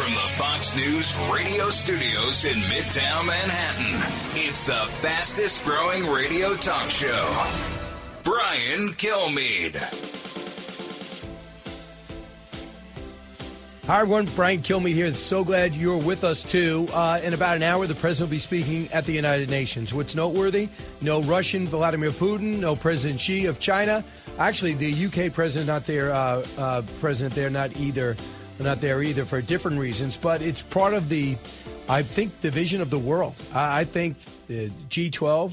From the Fox News radio studios in Midtown Manhattan, it's the fastest growing radio talk show. Brian Kilmeade. Hi, everyone. Brian Kilmeade here. So glad you're with us, too. In about an hour, the president will be speaking at the United Nations. What's noteworthy? No Russian Vladimir Putin, no President Xi of China. Actually, the UK president not there. President there not there either for different reasons. But it's part of the, I think, the vision of the world. I think the G12.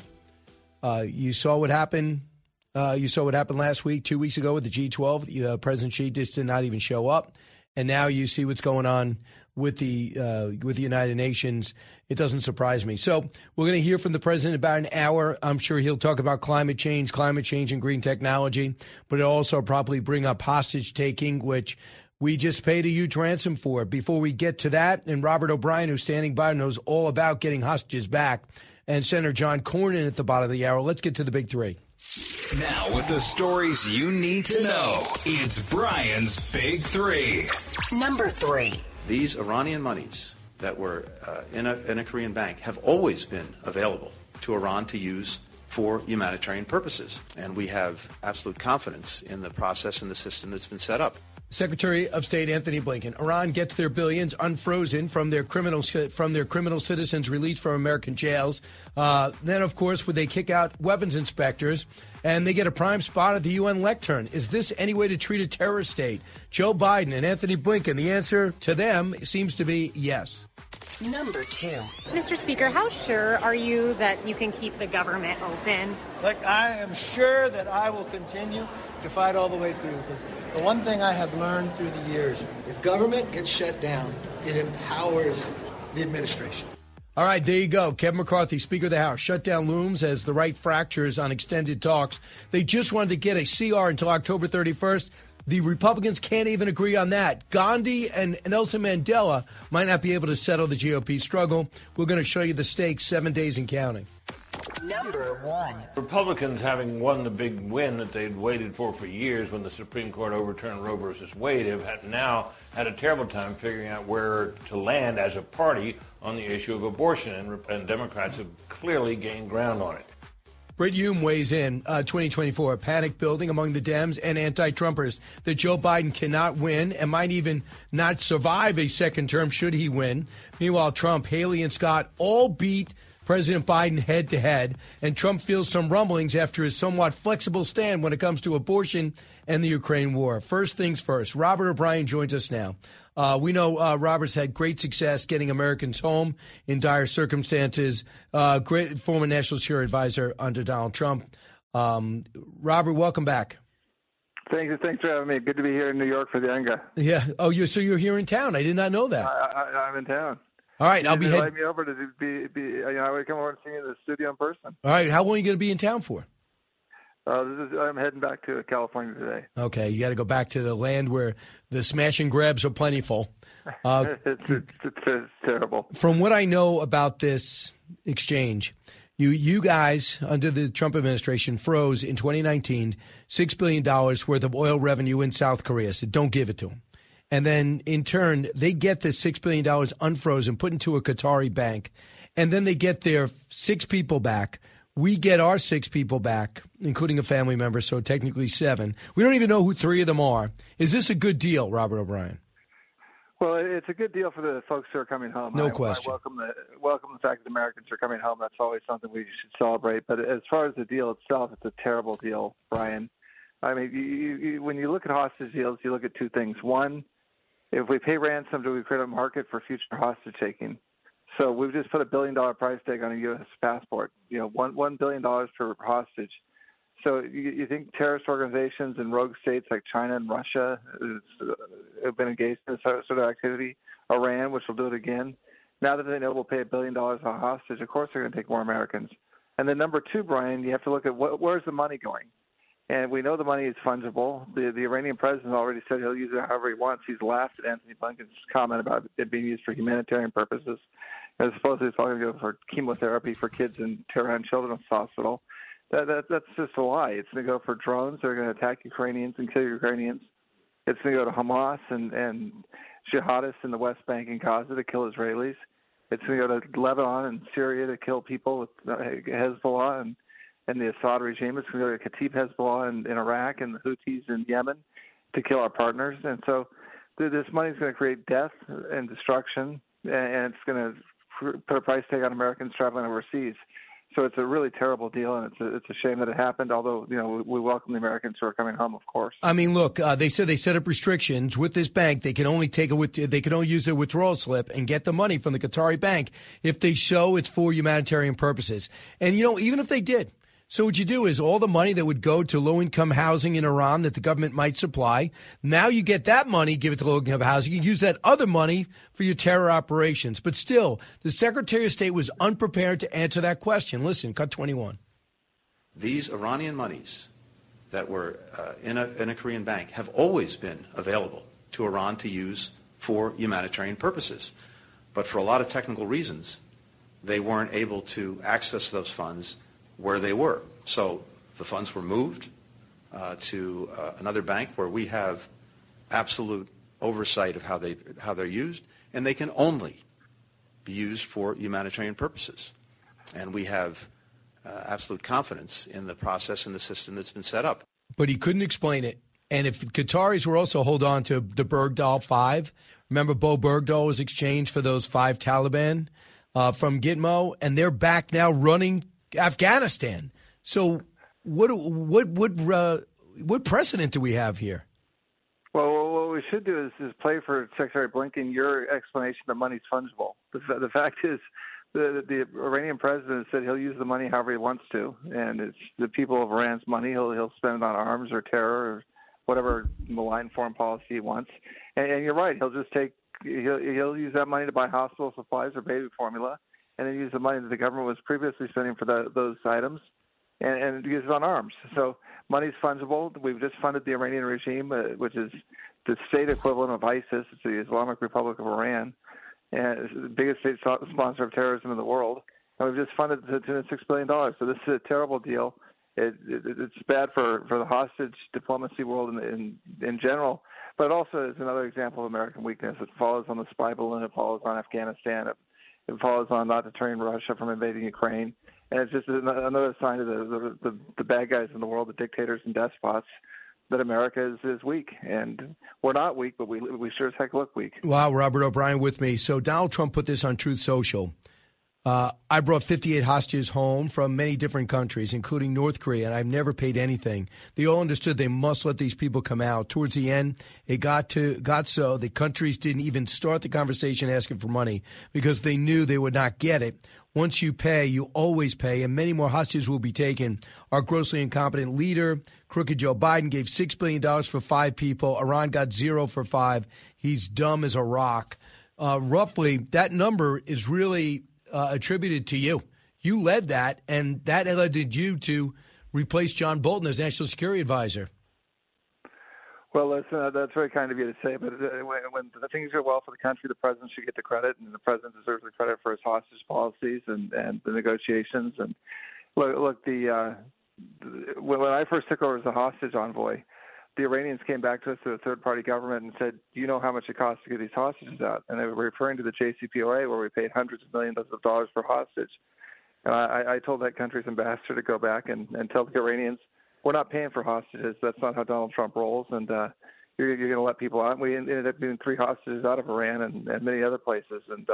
You saw what happened. You saw what happened last week, 2 weeks ago with the G12. President Xi just did not even show up. And now you see what's going on with the United Nations. It doesn't surprise me. So we're going to hear from the president in about an hour. I'm sure he'll talk about climate change and green technology, but it'll also probably bring up hostage taking, which we just paid a huge ransom for. Before we get to that, and Robert O'Brien, who's standing by, knows all about getting hostages back, and Senator John Cornyn at the bottom of the hour. Let's get to the big three. Now, with the stories you need to know, it's Brian's Big Three. Number three. These Iranian monies that were in a Korean bank have always been available to Iran to use for humanitarian purposes. And we have absolute confidence in the process and the system that's been set up. Secretary of State Antony Blinken. Iran gets their billions unfrozen from their criminal citizens released from American jails. Then, of course, would they kick out weapons inspectors, and they get a prime spot at the UN lectern. Is this any way to treat a terrorist state? Joe Biden and Antony Blinken, the answer to them seems to be yes. Number two. Mr. Speaker, how sure are you that you can keep the government open? Look, I am sure that I will continue to fight all the way through, because the one thing I have learned through the years, if government gets shut down, it empowers the administration. All right, there you go. Kevin McCarthy, Speaker of the House. Shutdown looms as the right fractures on extended talks. They just wanted to get a CR until October 31st. The Republicans can't even agree on that. Gandhi and Nelson Mandela might not be able to settle the GOP struggle. We're going to show you the stakes, 7 days and counting. Number one. Republicans, having won the big win that they'd waited for years when the Supreme Court overturned Roe versus Wade, have now had a terrible time figuring out where to land as a party on the issue of abortion, and Democrats have clearly gained ground on it. Brit Hume weighs in, 2024, panic building among the Dems and anti-Trumpers that Joe Biden cannot win and might even not survive a second term should he win. Meanwhile, Trump, Haley, and Scott all beat President Biden head-to-head, and Trump feels some rumblings after his somewhat flexible stand when it comes to abortion and the Ukraine war. First things first, Robert O'Brien joins us now. We know Robert's had great success getting Americans home in dire circumstances. Great former National Security Advisor under Donald Trump. Robert, welcome back. Thanks for having me. Good to be here in New York for the ENGA. Yeah. Oh, so you're here in town. I did not know that. I'm in town. All right, I'll be heading. Invite me over to be. I would come over and see you in the studio in person. All right, how long are you going to be in town for? I'm heading back to California today. Okay, you got to go back to the land where the smash and grabs are plentiful. It's terrible. From what I know about this exchange, you guys under the Trump administration froze in 2019 $6 billion worth of oil revenue in South Korea. So don't give it to them. And then, in turn, they get this $6 billion unfrozen, put into a Qatari bank, and then they get their 6 people back. We get our 6 people back, including a family member, so technically 7. We don't even know who 3 of them are. Is this a good deal, Robert O'Brien? Well, it's a good deal for the folks who are coming home. No question. I welcome the fact that Americans are coming home. That's always something we should celebrate. But as far as the deal itself, it's a terrible deal, Brian. I mean, when you look at hostage deals, you look at 2 things. One, if we pay ransom, do we create a market for future hostage taking? So we've just put $1 billion price tag on a U.S. passport, $1 billion per hostage. So you think terrorist organizations in rogue states like China and Russia have been engaged in this sort of activity? Iran, which will do it again. Now that they know we'll pay $1 billion on a hostage, of course they're going to take more Americans. And then number 2, Brian, you have to look at where's the money going? And we know the money is fungible. The Iranian president already said he'll use it however he wants. He's laughed at Antony Blinken's comment about it being used for humanitarian purposes. And supposedly it's all going to go for chemotherapy for kids in Tehran Children's Hospital. That's just a lie. It's going to go for drones that are going to attack Ukrainians and kill Ukrainians. It's going to go to Hamas and jihadists in the West Bank and Gaza to kill Israelis. It's going to go to Lebanon and Syria to kill people with Hezbollah and the Assad regime. It's going to go to Kataib Hezbollah in Iraq and the Houthis in Yemen to kill our partners. And so this money is going to create death and destruction, and it's going to put a price tag on Americans traveling overseas. So it's a really terrible deal, and it's a shame that it happened, although, we welcome the Americans who are coming home, of course. I mean, look, they said they set up restrictions with this bank. They can only they can only use their withdrawal slip and get the money from the Qatari bank if they show it's for humanitarian purposes. And, even if they did. So what you do is all the money that would go to low-income housing in Iran that the government might supply, now you get that money, give it to low-income housing, you use that other money for your terror operations. But still, the Secretary of State was unprepared to answer that question. Listen, cut 21. These Iranian monies that were in a Korean bank have always been available to Iran to use for humanitarian purposes. But for a lot of technical reasons, they weren't able to access those funds where they were. So the funds were moved to another bank where we have absolute oversight of how they're used, and they can only be used for humanitarian purposes. And we have absolute confidence in the process and the system that's been set up. But he couldn't explain it. And if the Qataris were also hold on to the Bergdahl 5, remember Bo Bergdahl was exchanged for those 5 Taliban from Gitmo, and they're back now running Afghanistan. So what precedent do we have here? Well, what we should do is play for Secretary Blinken your explanation that money's fungible. The fact is the Iranian president said he'll use the money however he wants to, and it's the people of Iran's money. He'll spend it on arms or terror or whatever malign foreign policy he wants. And you're right. He'll use that money to buy hospital supplies or baby formula, and then use the money that the government was previously spending for those items and use it on arms. So money's fungible. We've just funded the Iranian regime, which is the state equivalent of ISIS. It's the Islamic Republic of Iran, and it's the biggest state sponsor of terrorism in the world. And we've just funded it to $6 billion. So this is a terrible deal. It's bad for the hostage diplomacy world in general, but it also is another example of American weakness. It follows on the spy balloon. It follows on Afghanistan. It follows on not deterring Russia from invading Ukraine. And it's just another sign of the bad guys in the world, the dictators and despots, that America is weak. And we're not weak, but we sure as heck look weak. Wow, Robert O'Brien with me. So Donald Trump put this on Truth Social. I brought 58 hostages home from many different countries, including North Korea, and I've never paid anything. They all understood they must let these people come out. Towards the end, it got so the countries didn't even start the conversation asking for money because they knew they would not get it. Once you pay, you always pay, and many more hostages will be taken. Our grossly incompetent leader, crooked Joe Biden, gave $6 billion for 5 people. Iran got 0 for 5. He's dumb as a rock. Roughly, that number is really attributed to you. You led that, and that led you to replace John Bolton as National Security Advisor. Well, that's very kind of you to say, but when things go well for the country, the president should get the credit, and the president deserves the credit for his hostage policies and the negotiations. And look, when I first took over as a hostage envoy, the Iranians came back to us, to the third-party government, and said, do you know how much it costs to get these hostages out? And they were referring to the JCPOA, where we paid hundreds of millions of dollars per hostage. And I told that country's ambassador to go back and tell the Iranians, we're not paying for hostages. That's not how Donald Trump rolls, and you're going to let people out. And we ended up getting 3 hostages out of Iran and many other places. And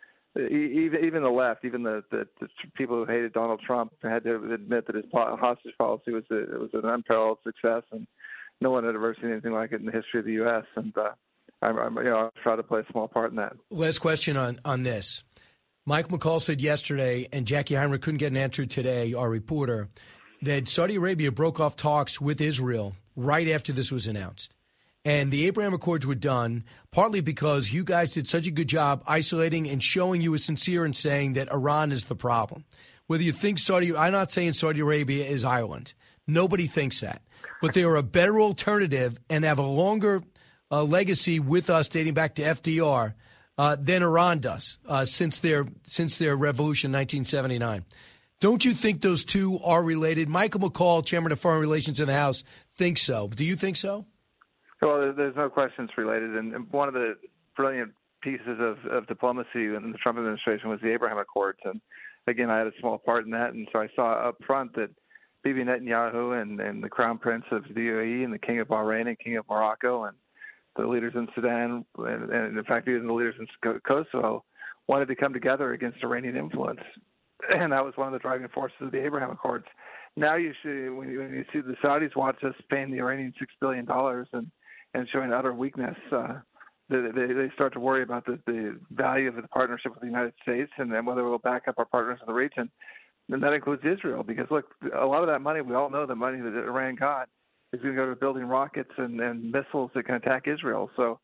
even the left, even the people who hated Donald Trump had to admit that his hostage policy was an unparalleled success, and no one had ever seen anything like it in the history of the U.S. And I'm proud to play a small part in that. Last question on this. Mike McCall said yesterday, and Jackie Heinrich couldn't get an answer today, our reporter, that Saudi Arabia broke off talks with Israel right after this was announced. And the Abraham Accords were done partly because you guys did such a good job isolating and showing you were sincere in saying that Iran is the problem. Whether you think I'm not saying Saudi Arabia is Ireland. Nobody thinks that. But they are a better alternative and have a longer legacy with us dating back to FDR than Iran does since their revolution in 1979. Don't you think those two are related? Michael McCall, Chairman of Foreign Relations in the House, thinks so. Do you think so? Well, there's no question it's related. And one of the brilliant pieces of diplomacy in the Trump administration was the Abraham Accords. And again, I had a small part in that. And so I saw up front that Bibi Netanyahu and the Crown Prince of the UAE and the King of Bahrain and King of Morocco and the leaders in Sudan and in fact even the leaders in Kosovo wanted to come together against Iranian influence. And that was one of the driving forces of the Abraham Accords. Now you see, when you see the Saudis watch us paying the Iranians $6 billion and showing utter weakness, they start to worry about the value of the partnership with the United States and then whether we'll back up our partners in the region. And that includes Israel, because, look, a lot of that money, we all know the money that Iran got is going to go to building rockets and missiles that can attack Israel. So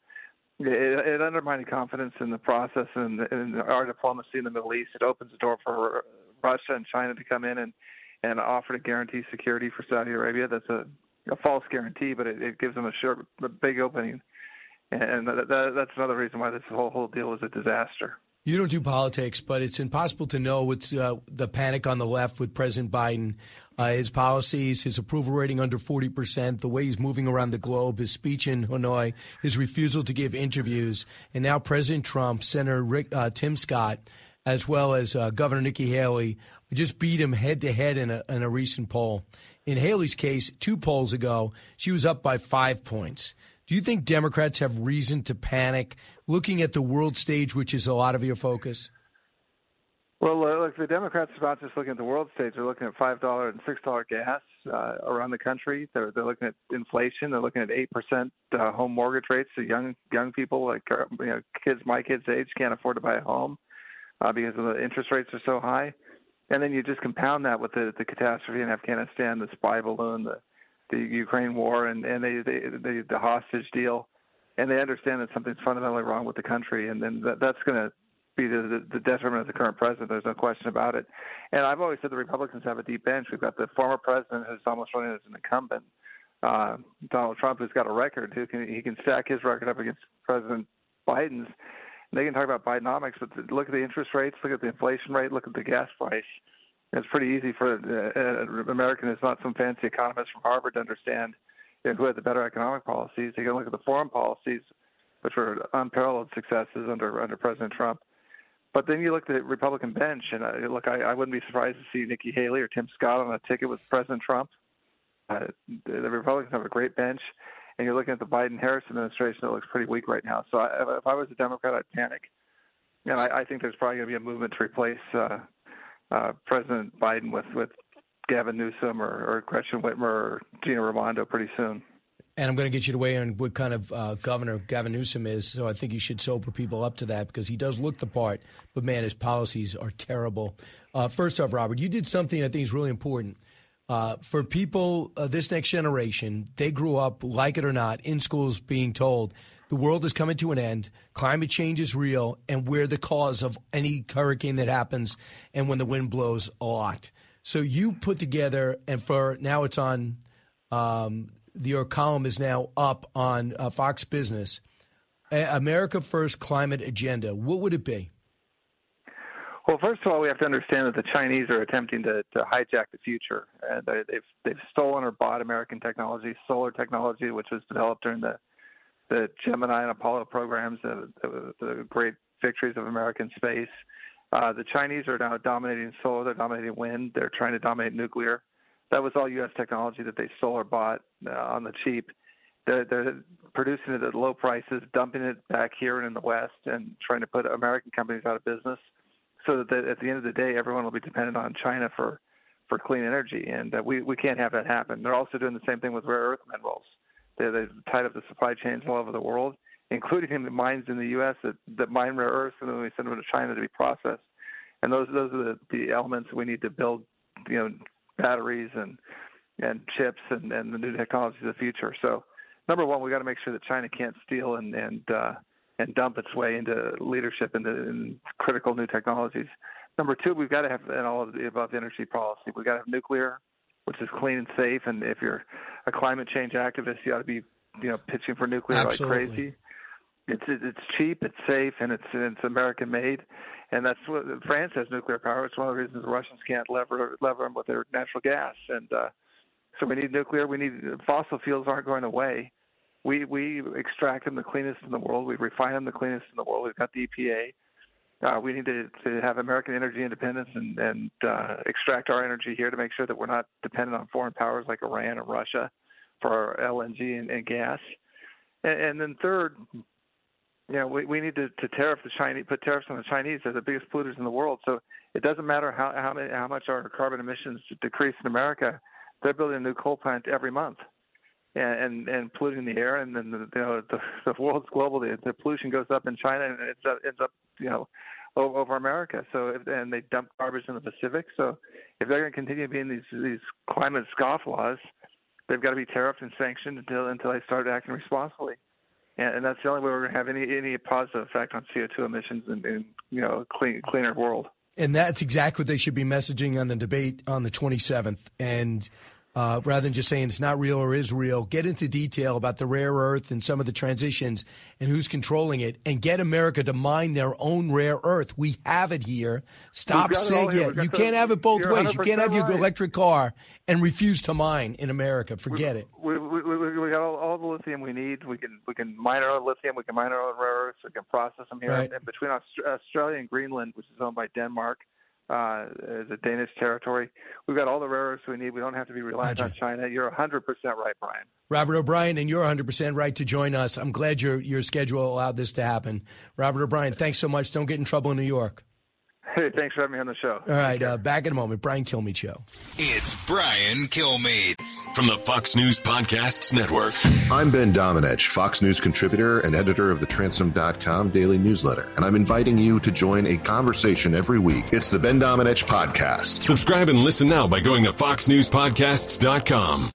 it undermined confidence in the process and in our diplomacy in the Middle East. It opens the door for Russia and China to come in and offer to guarantee security for Saudi Arabia. That's a false guarantee, but it gives them a big opening. And that's another reason why this whole deal is a disaster. You don't do politics, but it's impossible to know what's the panic on the left with President Biden, his policies, his approval rating under 40%, the way he's moving around the globe, his speech in Hanoi, his refusal to give interviews, and now President Trump, Senator Tim Scott, as well as Governor Nikki Haley, just beat him head-to-head in a recent poll. In Haley's case, 2 polls ago, she was up by 5 points. Do you think Democrats have reason to panic looking at the world stage, which is a lot of your focus? Well, look, the Democrats are not just looking at the world stage. They're looking at $5 and $6 gas around the country. They're looking at inflation. They're looking at 8% home mortgage rates. So young people, like kids my kids' age, can't afford to buy a home because of the interest rates are so high. And then you just compound that with the catastrophe in Afghanistan, the spy balloon, the Ukraine war, and the hostage deal, and they understand that something's fundamentally wrong with the country, and then that's going to be the detriment of the current president. There's no question about it. And I've always said the Republicans have a deep bench. We've got the former president who's almost running as an incumbent, Donald Trump, who's got a record. He can stack his record up against President Biden's. And they can talk about Bidenomics, but look at the interest rates, look at the inflation rate, look at the gas price. It's pretty easy for an American who's not some fancy economist from Harvard to understand who had the better economic policies. You can look at the foreign policies, which were unparalleled successes under President Trump. But then you look at the Republican bench, and I wouldn't be surprised to see Nikki Haley or Tim Scott on a ticket with President Trump. The Republicans have a great bench, and you're looking at the Biden-Harris administration that looks pretty weak right now. So if I was a Democrat, I'd panic. And I think there's probably going to be a movement to replace President Biden with Gavin Newsom or Gretchen Whitmer or Gina Raimondo pretty soon. And I'm going to get you to weigh in what kind of governor Gavin Newsom is, so I think you should sober people up to that because he does look the part, but, man, his policies are terrible. First off, Robert, you did something I think is really important. For people, this next generation, they grew up, like it or not, in schools being told the world is coming to an end, climate change is real, and we're the cause of any hurricane that happens and when the wind blows a lot. So you put together, and for now it's on, your column is now up on Fox Business, America First Climate Agenda. What would it be? Well, first of all, we have to understand that the Chinese are attempting to hijack the future. And they've stolen or bought American technology, solar technology, which was developed during the Gemini and Apollo programs, the great victories of American space. The Chinese are now dominating solar. They're dominating wind. They're trying to dominate nuclear. That was all U.S. technology that they stole or bought on the cheap. They're producing it at low prices, dumping it back here and in the West, and trying to put American companies out of business so that at the end of the day, everyone will be dependent on China for clean energy. And we can't have that happen. They're also doing the same thing with rare earth minerals. They've tied up the supply chains all over the world, including in the mines in the U.S. that mine rare earths, and then we send them to China to be processed. And those are the elements we need to build, batteries and chips and the new technologies of the future. So, number one, we got to make sure that China can't steal and dump its way into leadership in critical new technologies. Number two, we've got to have all of the above energy policy. We've got to have nuclear, which is clean and safe. And if you're a climate change activist, you ought to be, pitching for nuclear Absolutely. like crazy. It's cheap, it's safe, and it's American made. And that's what France has nuclear power. It's one of the reasons the Russians can't lever them with their natural gas. And so we need nuclear. We need fossil fuels aren't going away. We extract them the cleanest in the world. We refine them the cleanest in the world. We've got the EPA. We need to have American energy independence and extract our energy here to make sure that we're not dependent on foreign powers like Iran or Russia for our LNG and gas. And then third, we need to tariff the Chinese, put tariffs on the Chinese. They're the biggest polluters in the world. So it doesn't matter how much our carbon emissions decrease in America. They're building a new coal plant every month. And polluting the air, and then the world's global. The pollution goes up in China, and it ends up over America. And they dump garbage in the Pacific. So if they're going to continue being these climate scofflaws, they've got to be tariffed and sanctioned until they start acting responsibly. And that's the only way we're going to have any positive effect on CO2 emissions and cleaner world. And that's exactly what they should be messaging on the debate on the 27th. And rather than just saying it's not real or is real, get into detail about the rare earth and some of the transitions and who's controlling it, and get America to mine their own rare earth. We have it here. Stop saying you can't have it both ways. You can't have your electric car and refuse to mine in America. Forget it. We got all the lithium we need. We can mine our own lithium. We can mine our own rare earths. We can process them here. Right. And between Australia and Greenland, which is owned by Denmark, as a Danish territory, we've got all the rare earths we need. We don't have to be reliant on China. You're 100% right, Brian. Robert O'Brien, and you're 100% right to join us. I'm glad your schedule allowed this to happen. Robert O'Brien, thanks so much. Don't get in trouble in New York. Hey, thanks for having me on the show. All right, back in a moment. Brian Kilmeade Show. It's Brian Kilmeade. From the Fox News Podcasts Network. I'm Ben Domenech, Fox News contributor and editor of the Transom.com daily newsletter, and I'm inviting you to join a conversation every week. It's the Ben Domenech Podcast. Subscribe and listen now by going to foxnewspodcasts.com.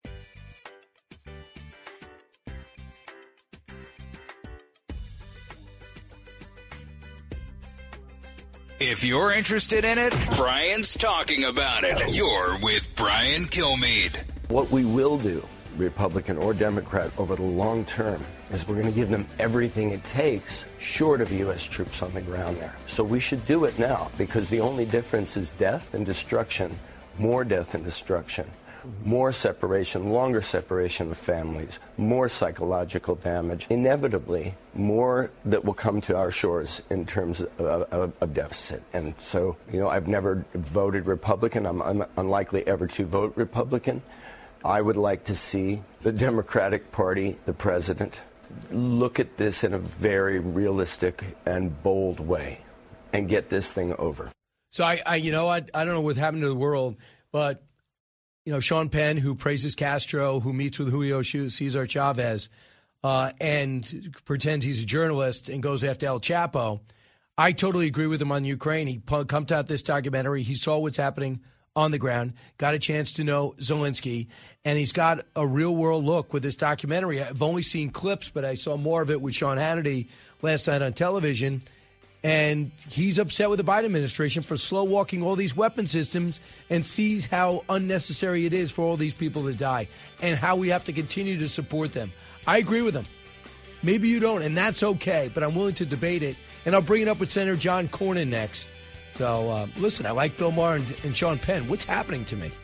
If you're interested in it, Brian's talking about it. You're with Brian Kilmeade. What we will do, Republican or Democrat, over the long term, is we're going to give them everything it takes short of U.S. troops on the ground there. So we should do it now, because the only difference is death and destruction, more death and destruction, more separation, longer separation of families, more psychological damage, inevitably more that will come to our shores in terms of deficit. And so, I've never voted Republican. I'm unlikely ever to vote Republican. I would like to see the Democratic Party, the president, look at this in a very realistic and bold way and get this thing over. So I don't know what's happened to the world, but Sean Penn, who praises Castro, who meets with Julio Cesar Chavez, and pretends he's a journalist and goes after El Chapo. I totally agree with him on Ukraine. He pumped out this documentary. He saw what's happening on the ground, got a chance to know Zelensky, and he's got a real-world look with this documentary. I've only seen clips, but I saw more of it with Sean Hannity last night on television. And he's upset with the Biden administration for slow-walking all these weapon systems, and sees how unnecessary it is for all these people to die and how we have to continue to support them. I agree with him. Maybe you don't, and that's okay, but I'm willing to debate it. And I'll bring it up with Senator John Cornyn next. So, listen, I like Bill Maher and Sean Penn. What's happening to me?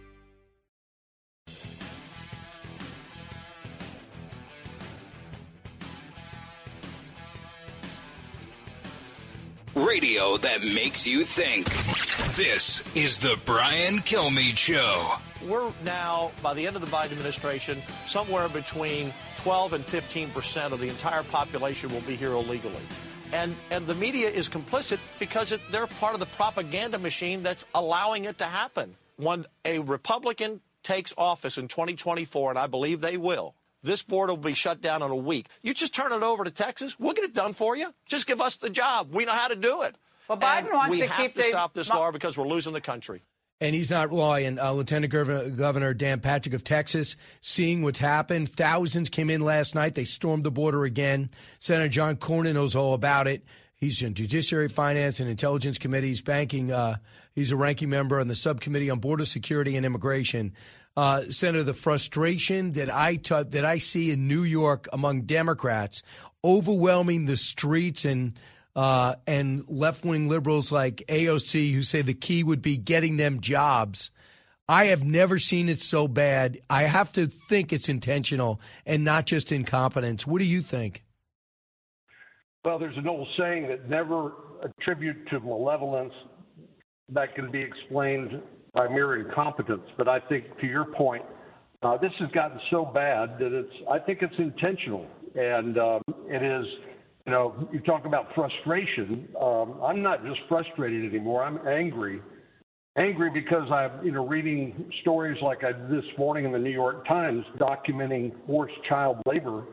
Radio that makes you think. This is the Brian Kilmeade Show. We're now, by the end of the Biden administration, somewhere between 12 and 15% of the entire population will be here illegally. And the media is complicit because they're part of the propaganda machine that's allowing it to happen. When a Republican takes office in 2024, and I believe they will, this border will be shut down in a week. You just turn it over to Texas. We'll get it done for you. Just give us the job. We know how to do it. Well, Biden wants to keep We have to stop this law because we're losing the country. And he's not lying. Lieutenant Governor Dan Patrick of Texas, seeing what's happened. Thousands came in last night. They stormed the border again. Senator John Cornyn knows all about it. He's in Judiciary, Finance, and Intelligence Committees, banking. He's a ranking member on the Subcommittee on Border Security and Immigration. Senator, the frustration that I see in New York among Democrats overwhelming the streets and left-wing liberals like AOC, who say the key would be getting them jobs. I have never seen it so bad. I have to think it's intentional and not just incompetence. What do you think? Well, there's an old saying that never attribute to malevolence that can be explained by mere incompetence. But I think, to your point, this has gotten so bad that I think it's intentional. And it is, you talk about frustration. I'm not just frustrated anymore. I'm angry. Angry because I'm, reading stories like I did this morning in the New York Times documenting forced child labor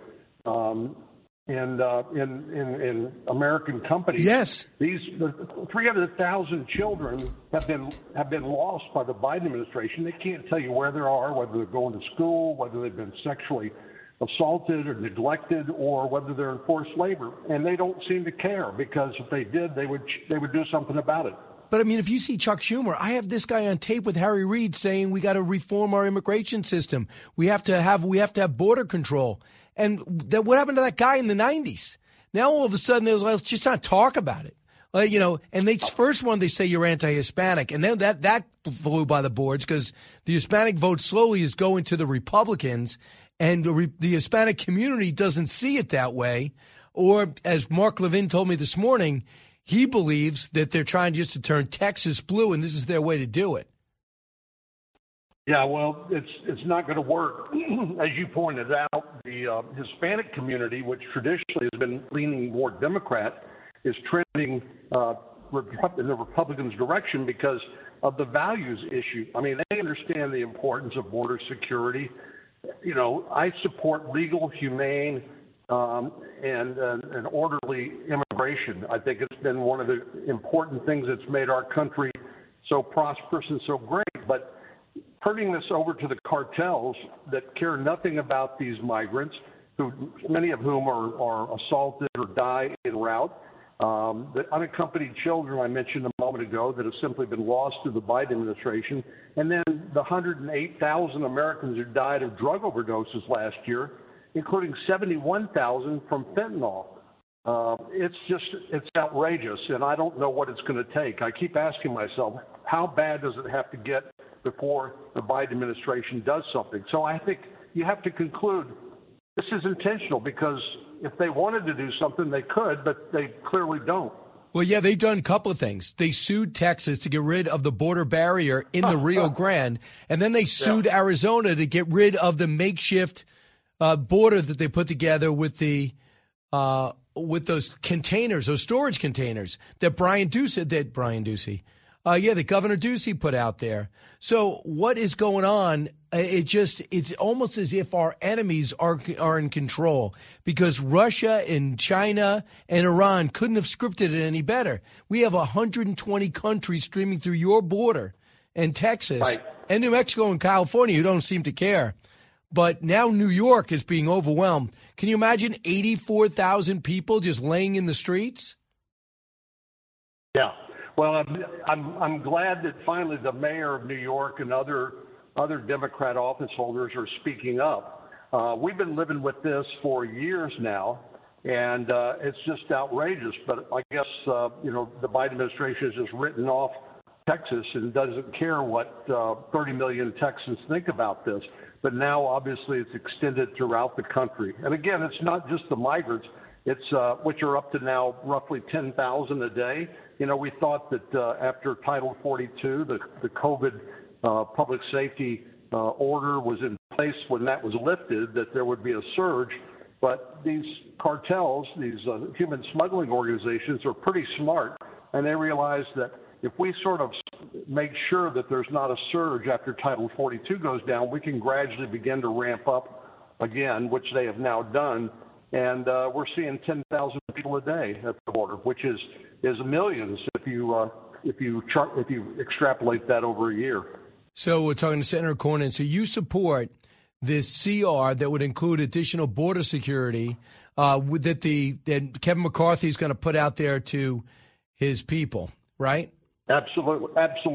in American companies. Yes, these 300,000 children have been lost by the Biden administration. They can't tell you where they are, whether they're going to school, whether they've been sexually assaulted or neglected, or whether they're in forced labor, and they don't seem to care, because if they did, they would do something about it. But, I mean, if you see Chuck Schumer, I have this guy on tape with Harry Reid saying we got to reform our immigration system. We have to have border control. And what happened to that guy in the 90s? Now, all of a sudden, let's just not talk about it. And they first one, they say you're anti-Hispanic. And then that flew by the boards, because the Hispanic vote slowly is going to the Republicans, and the Hispanic community doesn't see it that way. Or, as Mark Levin told me this morning, he believes that they're trying just to turn Texas blue, and this is their way to do it. Yeah, well, it's not going to work. As you pointed out, the Hispanic community, which traditionally has been leaning more Democrat, is trending in the Republicans' direction because of the values issue. I mean, they understand the importance of border security. I support legal, humane, and orderly immigration. I think it's been one of the important things that's made our country so prosperous and so great. But turning this over to the cartels that care nothing about these migrants, many of whom are assaulted or die en route, the unaccompanied children I mentioned a moment ago that have simply been lost to the Biden administration, and then the 108,000 Americans who died of drug overdoses last year, including 71,000 from fentanyl. It's outrageous, and I don't know what it's going to take. I keep asking myself, how bad does it have to get before the Biden administration does something? So I think you have to conclude this is intentional, because if they wanted to do something, they could, but they clearly don't. Well, yeah, they've done a couple of things. They sued Texas to get rid of the border barrier in the Rio Grande, and then they sued Arizona to get rid of the makeshift border that they put together with those containers, those storage containers that that Governor Ducey put out there. So what is going on? It's almost as if our enemies are in control, because Russia and China and Iran couldn't have scripted it any better. We have 120 countries streaming through your border, and Texas and New Mexico and California who don't seem to care. But now New York is being overwhelmed. Can you imagine 84,000 people just laying in the streets? Yeah. Well, I'm glad that finally the mayor of New York and other Democrat office holders are speaking up. We've been living with this for years now, and it's just outrageous. But I guess the Biden administration has just written off Texas and doesn't care what 30 million Texans think about this. But now, obviously, it's extended throughout the country. And again, it's not just the migrants, which are up to now roughly 10,000 a day. We thought that after Title 42, the COVID public safety order was in place, when that was lifted, that there would be a surge. But these cartels, these human smuggling organizations, are pretty smart, and they realize that if we sort of make sure that there's not a surge after Title 42 goes down, we can gradually begin to ramp up again, which they have now done. And we're seeing 10,000 people a day at the border, which is millions if you extrapolate that over a year. So we're talking to Senator Cornyn. So you support this CR that would include additional border security that Kevin McCarthy is going to put out there to his people, right? Absolutely.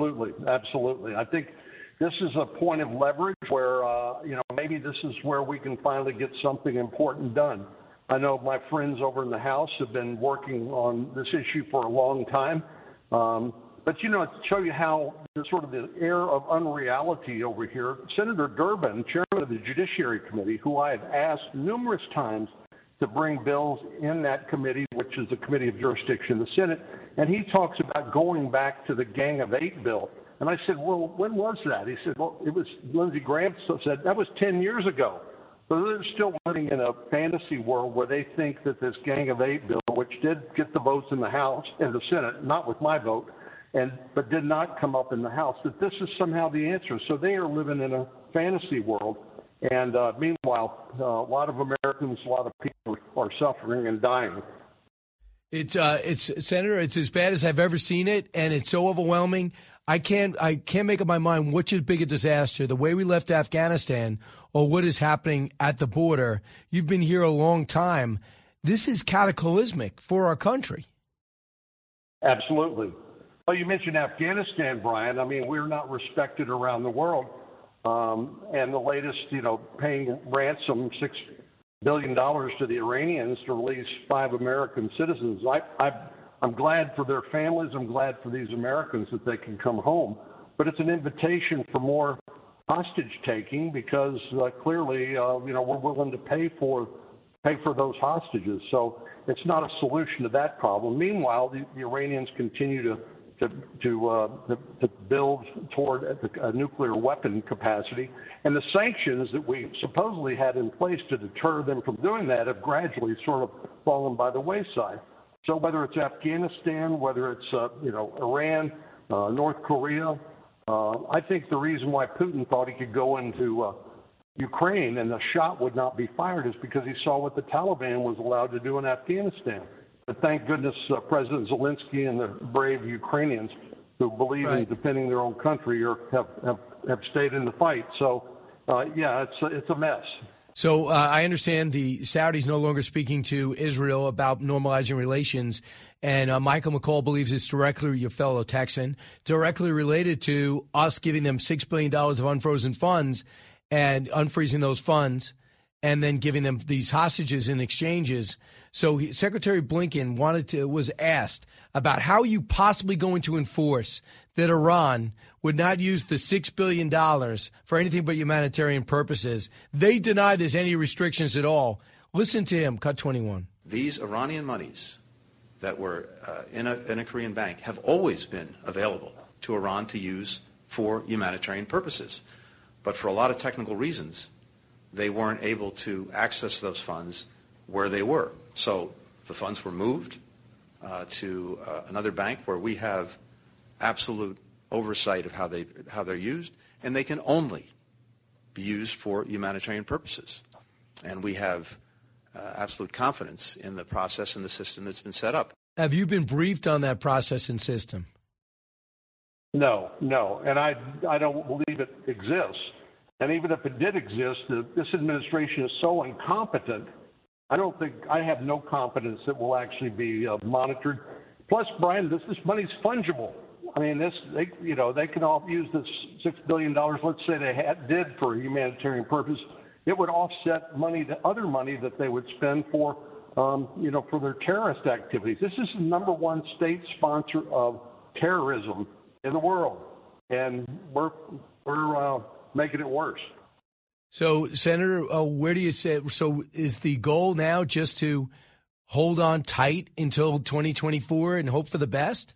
I think this is a point of leverage where, maybe this is where we can finally get something important done. I know my friends over in the House have been working on this issue for a long time. But, to show you how the sort of the air of unreality over here, Senator Durbin, chairman of the Judiciary Committee, who I have asked numerous times to bring bills in that committee, which is the Committee of Jurisdiction in the Senate, and he talks about going back to the Gang of Eight bill. And I said, well, when was that? He said, well, it was, Lindsey Graham said, that was 10 years ago. So they're still living in a fantasy world where they think that this Gang of Eight bill, which did get the votes in the House and the Senate, not with my vote, but did not come up in the House, that this is somehow the answer. So they are living in a fantasy world. And meanwhile, a lot of Americans, a lot of people are suffering and dying. It's Senator, it's as bad as I've ever seen it, and it's so overwhelming. I can't make up my mind which is bigger disaster, the way we left Afghanistan or what is happening at the border. You've been here a long time. This is cataclysmic for our country. Absolutely. Well, you mentioned Afghanistan, Brian. I mean, we're not respected around the world. And the latest, paying ransom, $6 billion to the Iranians to release 5 American citizens. I'm glad for their families. I'm glad for these Americans that they can come home. But it's an invitation for more hostage taking because clearly, we're willing to pay for those hostages. So it's not a solution to that problem. Meanwhile, the Iranians continue to build toward a nuclear weapon capacity. And the sanctions that we supposedly had in place to deter them from doing that have gradually sort of fallen by the wayside. So whether it's Afghanistan, whether it's Iran, North Korea, I think the reason why Putin thought he could go into Ukraine and the shot would not be fired is because he saw what the Taliban was allowed to do in Afghanistan. But thank goodness President Zelensky and the brave Ukrainians who believe in defending their own country have stayed in the fight. So, it's a mess. So I understand the Saudis no longer speaking to Israel about normalizing relations, and Michael McCall believes it's directly, your fellow Texan, directly related to us giving them $6 billion of unfrozen funds and unfreezing those funds and then giving them these hostages in exchanges. So Secretary Blinken was asked about how you possibly going to enforce that Iran would not use the $6 billion for anything but humanitarian purposes. They deny there's any restrictions at all. Listen to him, cut 21. These Iranian monies that were in a Korean bank have always been available to Iran to use for humanitarian purposes. But for a lot of technical reasons, they weren't able to access those funds where they were. So the funds were moved to another bank where we have absolute oversight of how they're used, and they can only be used for humanitarian purposes. And we have absolute confidence in the process and the system that's been set up. Have you been briefed on that process and system? No, and I don't believe it exists. And even if it did exist, this administration is so incompetent. I have no confidence that will actually be monitored. Plus, Brian, this money's fungible. I mean, they can all use this $6 billion. Let's say they did for a humanitarian purpose. It would offset other money that they would spend for their terrorist activities. This is the number one state sponsor of terrorism in the world, and we're making it worse. So, Senator, where do you say? So, is the goal now just to hold on tight until 2024 and hope for the best?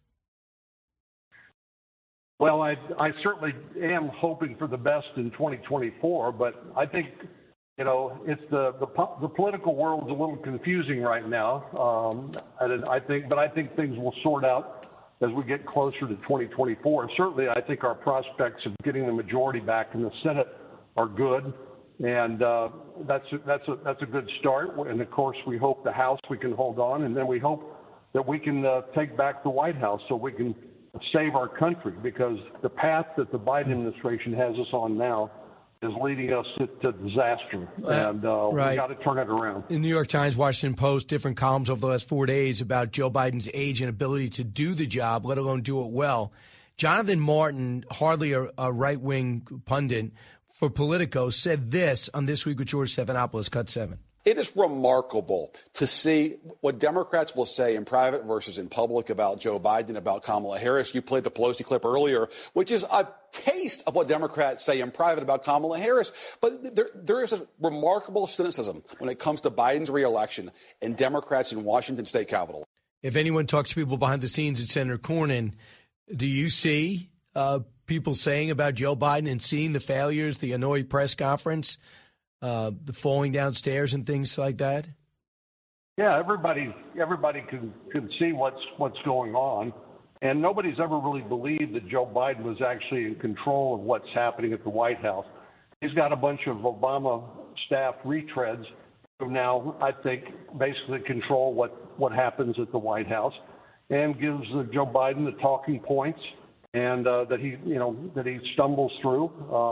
Well, I certainly am hoping for the best in 2024, but I think it's the political world is a little confusing right now. I think things will sort out as we get closer to 2024. And certainly, I think our prospects of getting the majority back in the Senate are good, and that's a good start. And of course, we hope the House we can hold on, and then we hope that we can take back the White House so we can save our country, because the path that the Biden administration has us on now is leading us to disaster, and we got to turn it around. In the New York Times, Washington Post, different columns over the last 4 days about Joe Biden's age and ability to do the job, let alone do it well. Jonathan Martin, hardly a right-wing pundit for Politico, said this on This Week with George Stephanopoulos, cut 7. It is remarkable to see what Democrats will say in private versus in public about Joe Biden, about Kamala Harris. You played the Pelosi clip earlier, which is a taste of what Democrats say in private about Kamala Harris. But there is a remarkable cynicism when it comes to Biden's reelection and Democrats in Washington state capitol. If anyone talks to people behind the scenes at Senator Cornyn, do you see people saying about Joe Biden and seeing the failures, the Hanoi press conference, the falling downstairs and things like that? Yeah, everybody can see what's going on, and nobody's ever really believed that Joe Biden was actually in control of what's happening at the White House. He's got a bunch of Obama staff retreads who now, I think, basically control what happens at the White House, and gives Joe Biden the talking points, and that he stumbles through.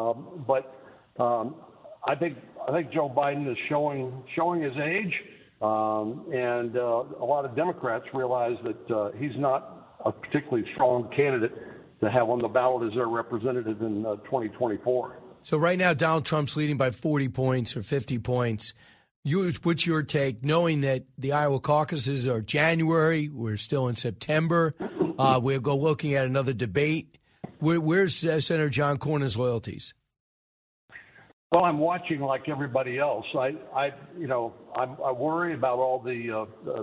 I think Joe Biden is showing his age, and a lot of Democrats realize that he's not a particularly strong candidate to have on the ballot as their representative in 2024. So right now, Donald Trump's leading by 40 points or 50 points. What's your take, knowing that the Iowa caucuses are January, we're still in September, we're looking at another debate. Where's Senator John Cornyn's loyalties? Well, I'm watching like everybody else. I worry about all the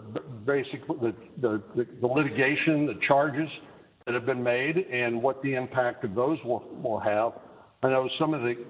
litigation, the charges that have been made, and what the impact of those will have. I know some of the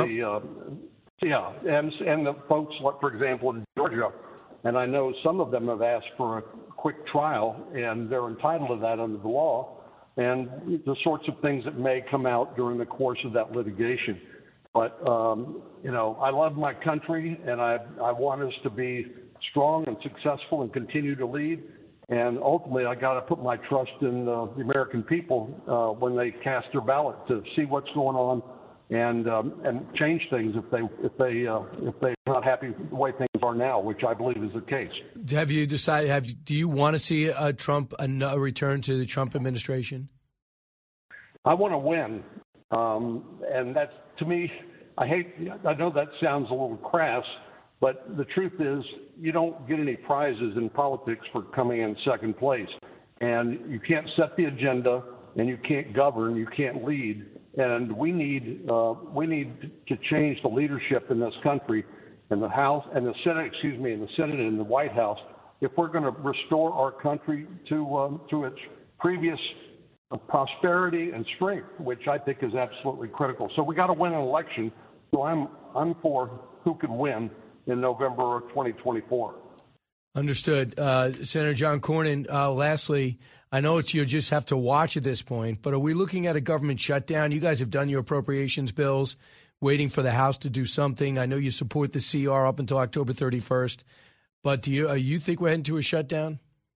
and the folks, like, for example, in Georgia, and I know some of them have asked for a quick trial, and they're entitled to that under the law, and the sorts of things that may come out during the course of that litigation. But, I love my country, and I want us to be strong and successful and continue to lead. And ultimately, I got to put my trust in the American people when they cast their ballot to see what's going on and change things if they're not happy the way things are now, which I believe is the case. Have you decided? Do you want to see a return to the Trump administration? I want to win, and that's, to me, I know that sounds a little crass, but the truth is you don't get any prizes in politics for coming in second place. And you can't set the agenda, and you can't govern, you can't lead. And we need to change the leadership in this country, in the House and the Senate, in the Senate and the White House, if we're going to restore our country to its previous prosperity and strength, which I think is absolutely critical. So we got to win an election. So I'm for who can win in November of 2024. Understood. Senator John Cornyn, lastly, I know you just have to watch at this point, but are we looking at a government shutdown? You guys have done your appropriations bills, waiting for the House to do something. I know you support the CR up until October 31st, but do you think we're heading to a shutdown?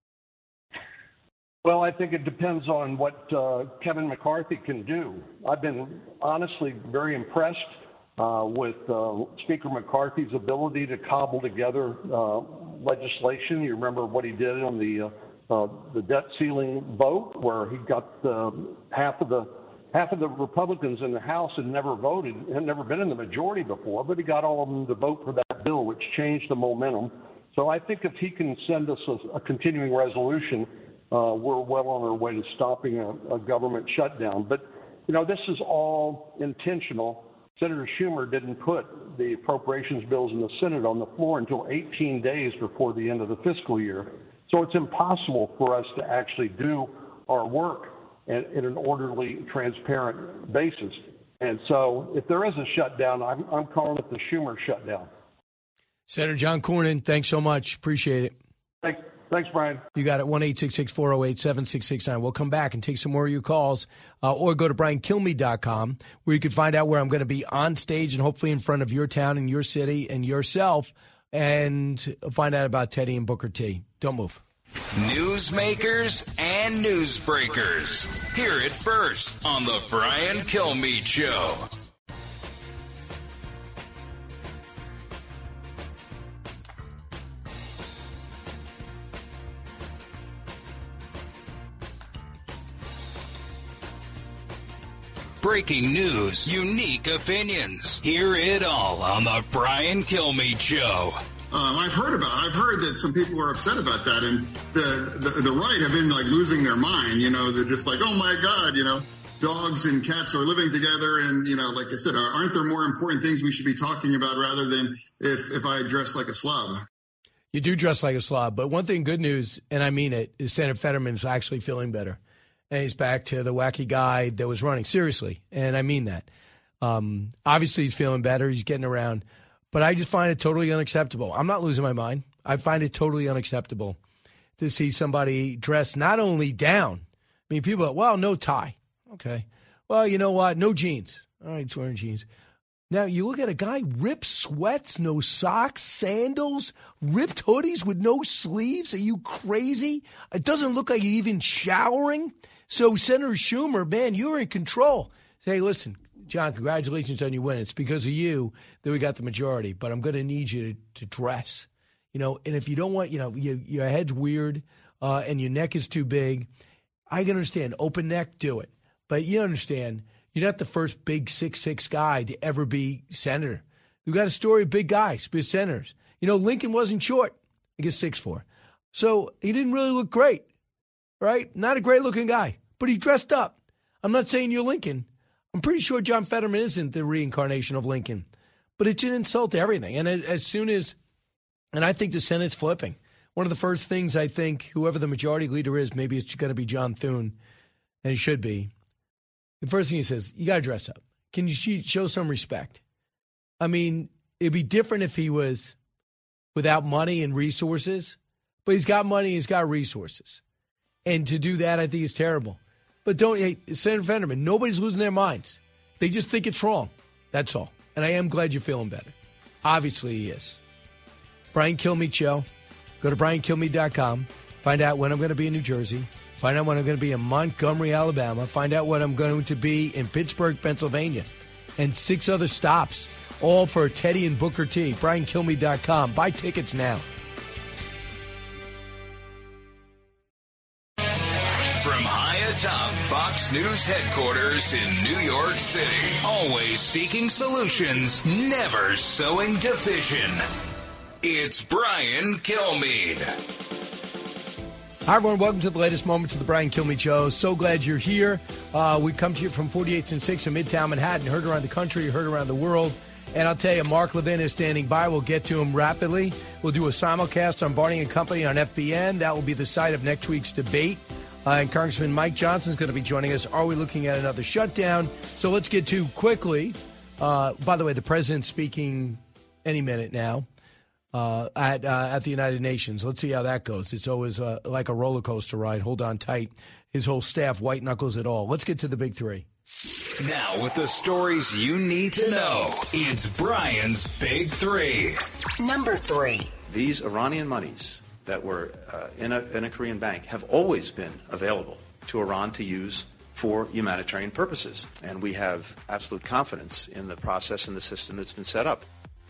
Well, I think it depends on what Kevin McCarthy can do. I've been honestly very impressed with Speaker McCarthy's ability to cobble together legislation. You remember what he did on the debt ceiling vote, where he got half of the Republicans in the House had never been in the majority before, but he got all of them to vote for that bill, which changed the momentum. So I think if he can send us a continuing resolution, we're well on our way to stopping a government shutdown. But, this is all intentional. Senator Schumer didn't put the appropriations bills in the Senate on the floor until 18 days before the end of the fiscal year. So it's impossible for us to actually do our work in an orderly, transparent basis. And so if there is a shutdown, I'm calling it the Schumer shutdown. Senator John Cornyn, thanks so much. Appreciate it. Thanks, Brian. You got it, 1-866-408-7669. We'll come back and take some more of your calls, or go to BrianKilmeade.com, where you can find out where I'm going to be on stage and hopefully in front of your town and your city and yourself, and find out about Teddy and Booker T. Don't move. Newsmakers and newsbreakers. Hear it first on the Brian Kilmeade Show. Breaking news, unique opinions. Hear it all on the Brian Kilmeade Show. I've heard that some people are upset about that, and the right have been like losing their mind. They're just like, oh my God, dogs and cats are living together, and like I said, aren't there more important things we should be talking about rather than if I dress like a slob? You do dress like a slob, but one thing, good news, and I mean it, is Senator Fetterman is actually feeling better, and he's back to the wacky guy that was running. Seriously, and I mean that. Obviously, he's feeling better. He's getting around. But I just find it totally unacceptable. I'm not losing my mind. I find it totally unacceptable to see somebody dressed not only down. I mean, people are, well, no tie. Okay. Well, you know what? No jeans. All right, he's wearing jeans. Now, you look at a guy, ripped sweats, no socks, sandals, ripped hoodies with no sleeves. Are you crazy? It doesn't look like he's even showering. So, Senator Schumer, man, you're in control. Say, hey, listen, John, congratulations on your win. It's because of you that we got the majority, but I'm going to need you to dress. And if you don't want, your head's weird and your neck is too big, I can understand. Open neck, do it. But you understand, you're not the first big 6'6" guy to ever be senator. We've got a story of big guys be senators. Lincoln wasn't short. I guess 6'4". So he didn't really look great, right? Not a great-looking guy, but he dressed up. I'm not saying you're Lincoln. I'm pretty sure John Fetterman isn't the reincarnation of Lincoln, but it's an insult to everything. And as soon as, and I think the Senate's flipping. One of the first things I think, whoever the majority leader is, maybe it's going to be John Thune, and he should be. The first thing he says, you got to dress up. Can you show some respect? I mean, it'd be different if he was without money and resources, but he's got money, he's got resources. And to do that, I think is terrible. But Senator Fetterman, nobody's losing their minds. They just think it's wrong. That's all. And I am glad you're feeling better. Obviously, he is. Brian Kilmeade Show. Go to briankilmeade.com. Find out when I'm going to be in New Jersey. Find out when I'm going to be in Montgomery, Alabama. Find out when I'm going to be in Pittsburgh, Pennsylvania. And 6 other stops, all for Teddy and Booker T. briankilmeade.com. Buy tickets now. From high atop Fox News headquarters in New York City, always seeking solutions, never sowing division. It's Brian Kilmeade. Hi, everyone. Welcome to the latest moments of the Brian Kilmeade Show. So glad you're here. We come to you from 48th and 6th in Midtown Manhattan. Heard around the country, heard around the world. And I'll tell you, Mark Levin is standing by. We'll get to him rapidly. We'll do a simulcast on Barney & Company on FBN. That will be the site of next week's debate. And Congressman Mike Johnson is going to be joining us. Are we looking at another shutdown? So let's get to quickly. By the way, the president's speaking any minute now at the United Nations. Let's see how that goes. It's always like a roller coaster ride. Hold on tight. His whole staff, white knuckles it all. Let's get to the big three. Now with the stories you need to know, it's Brian's Big Three. Number 3. These Iranian monies that were in a Korean bank have always been available to Iran to use for humanitarian purposes. And we have absolute confidence in the process and the system that's been set up.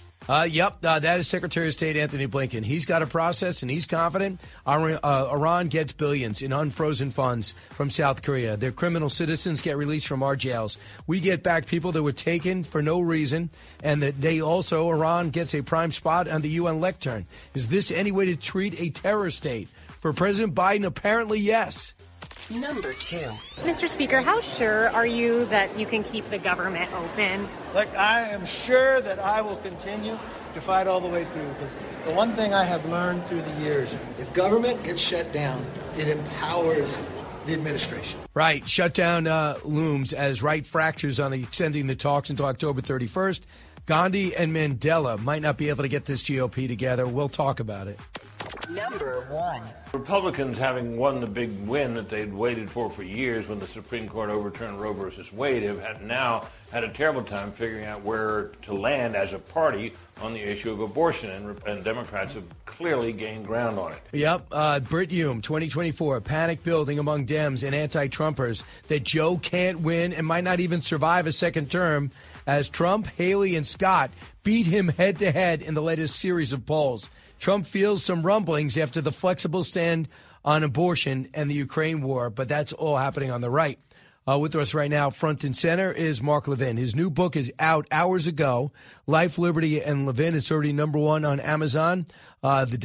That is Secretary of State Anthony Blinken. He's got a process, and he's confident. Iran gets billions in unfrozen funds from South Korea. Their criminal citizens get released from our jails. We get back people that were taken for no reason, and that Iran gets a prime spot on the UN lectern. Is this any way to treat a terror state? For President Biden, apparently yes. Number 2. Mr. Speaker, how sure are you that you can keep the government open? Look, I am sure that I will continue to fight all the way through, because the one thing I have learned through the years, if government gets shut down, it empowers the administration. Right. Shutdown looms as right fractures on extending the talks until October 31st. Gandhi and Mandela might not be able to get this GOP together. We'll talk about it. Number 1. Republicans, having won the big win that they'd waited for years when the Supreme Court overturned Roe versus Wade, have now had a terrible time figuring out where to land as a party on the issue of abortion, and Democrats have clearly gained ground on it. Yep. Brit Hume, 2024, panic building among Dems and anti-Trumpers that Joe can't win and might not even survive a second term as Trump, Haley, and Scott beat him head-to-head in the latest series of polls. Trump feels some rumblings after the flexible stand on abortion and the Ukraine war, but that's all happening on the right. With us right now, front and center, is Mark Levin. His new book is out hours ago, Life, Liberty, and Levin. It's already #1 on Amazon. The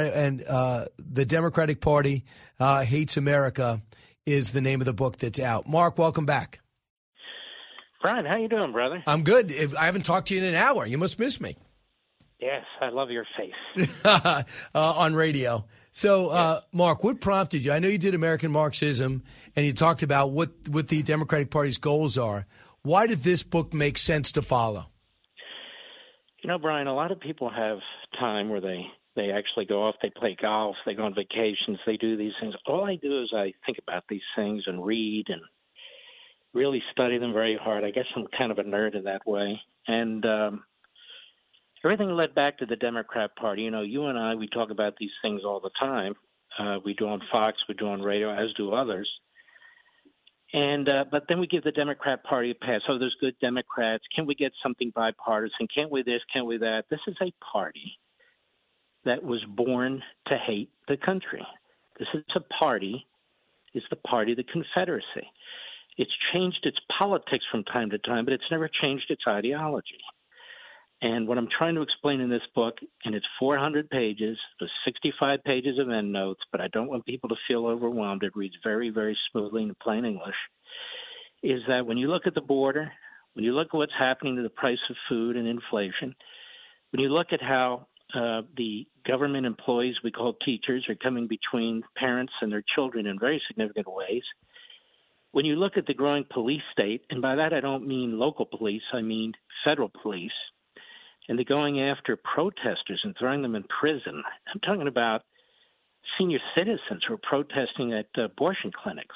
Democratic Party Hates America is the name of the book that's out. Mark, welcome back. Brian, how you doing, brother? I'm good. I haven't talked to you in an hour. You must miss me. Yes, I love your face. On radio. So, Mark, what prompted you? I know you did American Marxism, and you talked about what the Democratic Party's goals are. Why did this book make sense to follow? You know, Brian, a lot of people have time where they actually go off, they play golf, they go on vacations, they do these things. All I do is I think about these things and read and really study them very hard. I guess I'm kind of a nerd in that way. And everything led back to the Democrat Party. You know, you and I, we talk about these things all the time. We do on Fox, we do on radio, as do others. And but then we give the Democrat Party a pass. Oh, there's good Democrats. Can we get something bipartisan? Can't we this? Can't we that? This is a party that was born to hate the country. This is a party, it's the party of the Confederacy. It's changed its politics from time to time, but it's never changed its ideology. And what I'm trying to explain in this book, and it's 400 pages, there's 65 pages of endnotes, but I don't want people to feel overwhelmed. It reads very, very smoothly in plain English, is that when you look at the border, when you look at what's happening to the price of food and inflation, when you look at how the government employees we call teachers are coming between parents and their children in very significant ways, when you look at the growing police state, and by that I don't mean local police, I mean federal police, and they're going after protesters and throwing them in prison. I'm talking about senior citizens who are protesting at abortion clinics,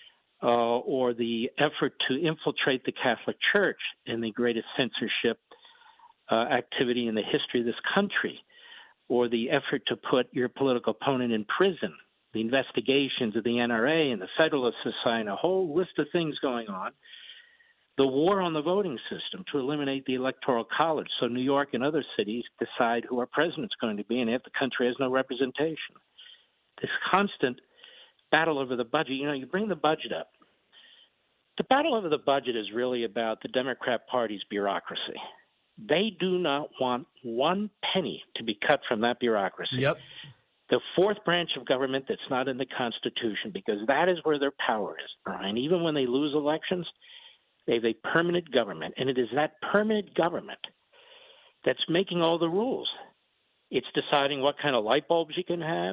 or the effort to infiltrate the Catholic Church in the greatest censorship activity in the history of this country, or the effort to put your political opponent in prison, the investigations of the NRA and the Federalist Society, a whole list of things going on, the war on the voting system to eliminate the Electoral College so New York and other cities decide who our president's going to be, and if the country has no representation. This constant battle over the budget, you know, you bring the budget up. The battle over the budget is really about the Democrat Party's bureaucracy. They do not want one penny to be cut from that bureaucracy. Yep. The fourth branch of government that's not in the Constitution, because that is where their power is, Brian. Even when they lose elections, they have a permanent government, and it is that permanent government that's making all the rules. It's deciding what kind of light bulbs you can have,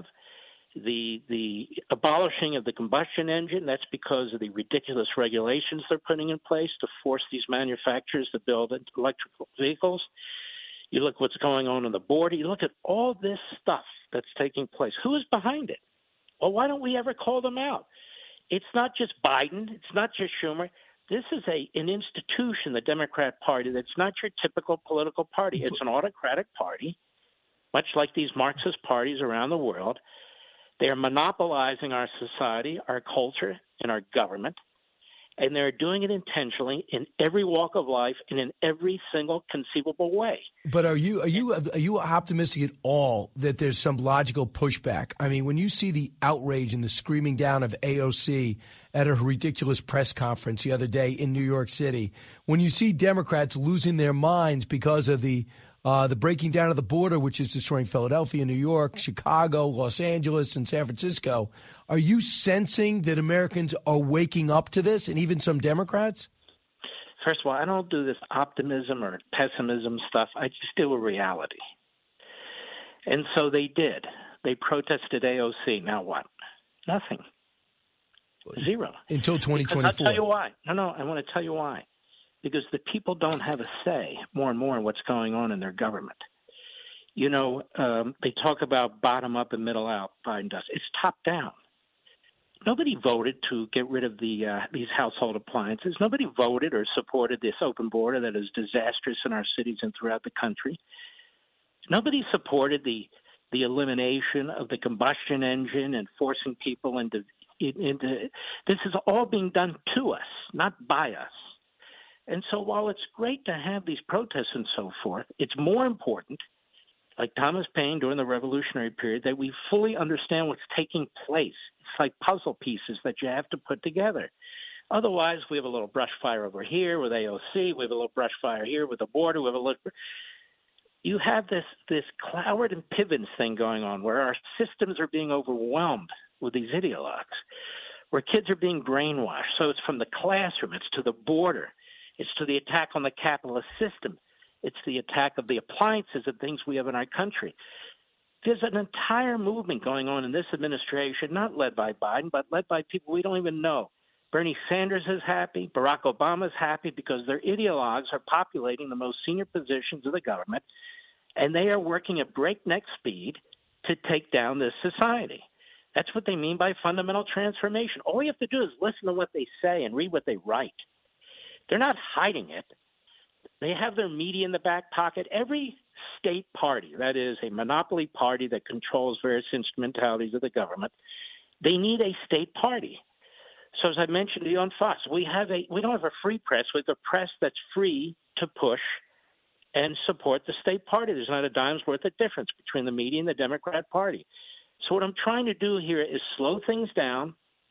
the abolishing of the combustion engine. That's because of the ridiculous regulations they're putting in place to force these manufacturers to build electrical vehicles. You look what's going on the border. You look at all this stuff that's taking place. Who is behind it? Well, why don't we ever call them out? It's not just Biden. It's not just Schumer. This is an institution, the Democrat Party, that's not your typical political party. It's an autocratic party, much like these Marxist parties around the world. They are monopolizing our society, our culture, and our government, and they're doing it intentionally in every walk of life and in every single conceivable way. But are you optimistic at all that there's some logical pushback? I mean, when you see the outrage and the screaming down of AOC at a ridiculous press conference the other day in New York City, when you see Democrats losing their minds because of the breaking down of the border, which is destroying Philadelphia, New York, Chicago, Los Angeles, and San Francisco, are you sensing that Americans are waking up to this, and even some Democrats? First of all, I don't do this optimism or pessimism stuff. I just deal with reality. And so they did. They protested AOC. Now what? Nothing. Zero. Until 2024. Because I'll tell you why. No, I want to tell you why. Because the people don't have a say more and more in what's going on in their government. You know, they talk about bottom up and middle out, Biden does. It's top down. Nobody voted to get rid of these household appliances. Nobody voted or supported this open border that is disastrous in our cities and throughout the country. Nobody supported the elimination of the combustion engine and forcing people into this is all being done to us, not by us. And so while it's great to have these protests and so forth, it's more important, like Thomas Paine during the Revolutionary period, that we fully understand what's taking place. It's like puzzle pieces that you have to put together. Otherwise, we have a little brush fire over here with AOC. We have a little brush fire here with the border. We have a little. You have this Cloward and Pivens thing going on where our systems are being overwhelmed with these ideologues, where kids are being brainwashed. So it's from the classroom, it's to the border, it's to the attack on the capitalist system, it's the attack of the appliances and things we have in our country. There's an entire movement going on in this administration, not led by Biden, but led by people we don't even know. Bernie Sanders is happy. Barack Obama is happy because their ideologues are populating the most senior positions of the government, and they are working at breakneck speed to take down this society. That's what they mean by fundamental transformation. All you have to do is listen to what they say and read what they write. They're not hiding it. They have their media in the back pocket. Every state party, that is a monopoly party that controls various instrumentalities of the government, they need a state party. So as I mentioned to you on Fox, we don't have a free press. We have a press that's free to push and support the state party. There's not a dime's worth of difference between the media and the Democrat Party. So what I'm trying to do here is slow things down,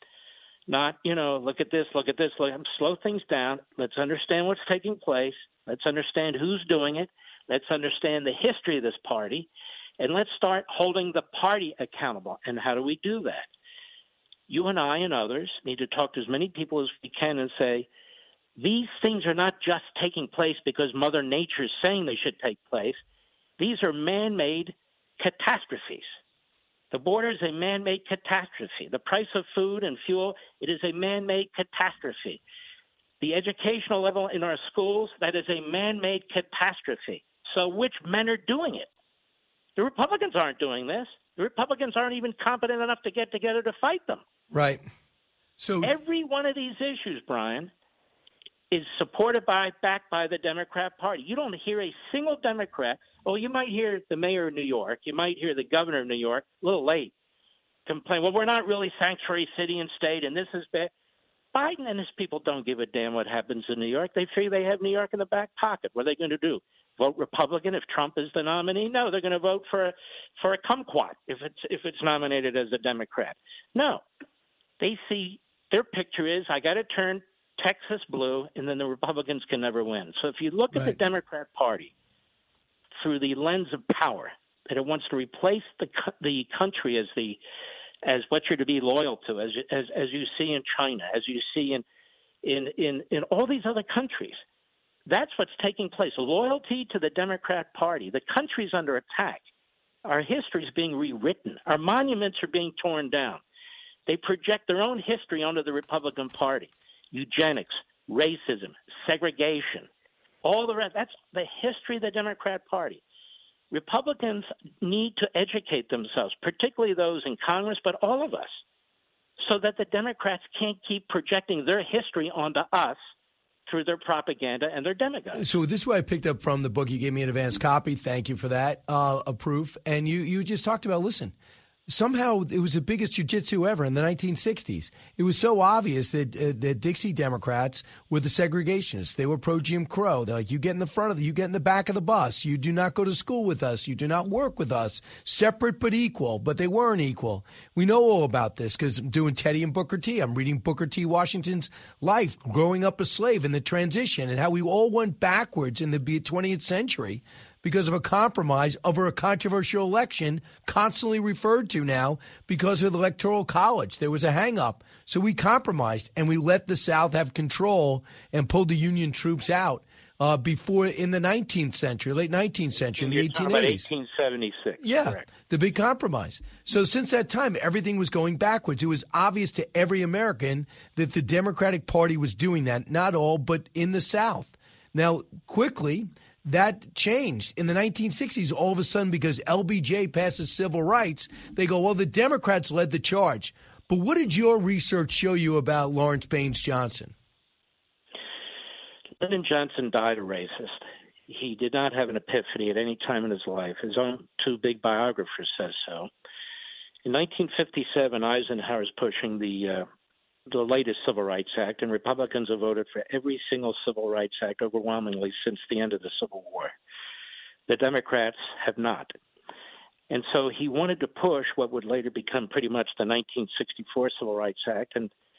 not, look at this, slow things down. Let's understand what's taking place. Let's understand who's doing it. Let's understand the history of this party. And let's start holding the party accountable. And how do we do that? You and I and others need to talk to as many people as we can and say, these things are not just taking place because Mother Nature is saying they should take place. These are man-made catastrophes. The border is a man-made catastrophe. The price of food and fuel, it is a man-made catastrophe. The educational level in our schools, that is a man-made catastrophe. So which men are doing it? The Republicans aren't doing this. The Republicans aren't even competent enough to get together to fight them. Right. So every one of these issues, Brian, is backed by the Democrat Party. You don't hear a single Democrat. Oh, you might hear the mayor of New York. You might hear the governor of New York, a little late, complain, well, we're not really sanctuary city and state, and this is bad. Biden and his people don't give a damn what happens in New York. They figure they have New York in the back pocket. What are they going to do? Vote Republican if Trump is the nominee? No, they're going to vote for a kumquat if it's nominated as a Democrat. No, they see their picture is I got to turn Texas blue, and then the Republicans can never win. So if you look at the Democrat Party through the lens of power, that it wants to replace the country as what you're to be loyal to, as you see in China, as you see in all these other countries. That's what's taking place. Loyalty to the Democrat Party. The country's under attack. Our history is being rewritten. Our monuments are being torn down. They project their own history onto the Republican Party. Eugenics, racism, segregation, all the rest. That's the history of the Democrat Party. Republicans need to educate themselves, particularly those in Congress, but all of us, so that the Democrats can't keep projecting their history onto us through their propaganda and their demagogues. So this is what I picked up from the book. You gave me an advance copy. Thank you for that, a proof. And you just talked about, listen, somehow it was the biggest jiu-jitsu ever in the 1960s. It was so obvious that Dixie Democrats were the segregationists. They were pro-Jim Crow. They're like, you get in the front of you get in the back of the bus. You do not go to school with us. You do not work with us. Separate but equal. But they weren't equal. We know all about this because I'm doing Teddy and Booker T. I'm reading Booker T. Washington's life, growing up a slave, and the transition, and how we all went backwards in the 20th century because of a compromise over a controversial election constantly referred to now because of the Electoral College. There was a hang-up. So we compromised, and we let the South have control and pulled the Union troops out before in the 19th century, late 19th century, in the 1880s. About 1876. Yeah, correct. The big compromise. So since that time, everything was going backwards. It was obvious to every American that the Democratic Party was doing that, not all, but in the South. Now, quickly, that changed. In the 1960s, all of a sudden, because LBJ passes civil rights, they go, well, the Democrats led the charge. But what did your research show you about Lawrence Baines Johnson? Lyndon Johnson died a racist. He did not have an epiphany at any time in his life. His own two big biographers says so. In 1957, Eisenhower is pushing the latest Civil Rights Act, and Republicans have voted for every single Civil Rights Act overwhelmingly since the end of the Civil War. The Democrats have not. And so he wanted to push what would later become pretty much the 1964 Civil Rights Act, and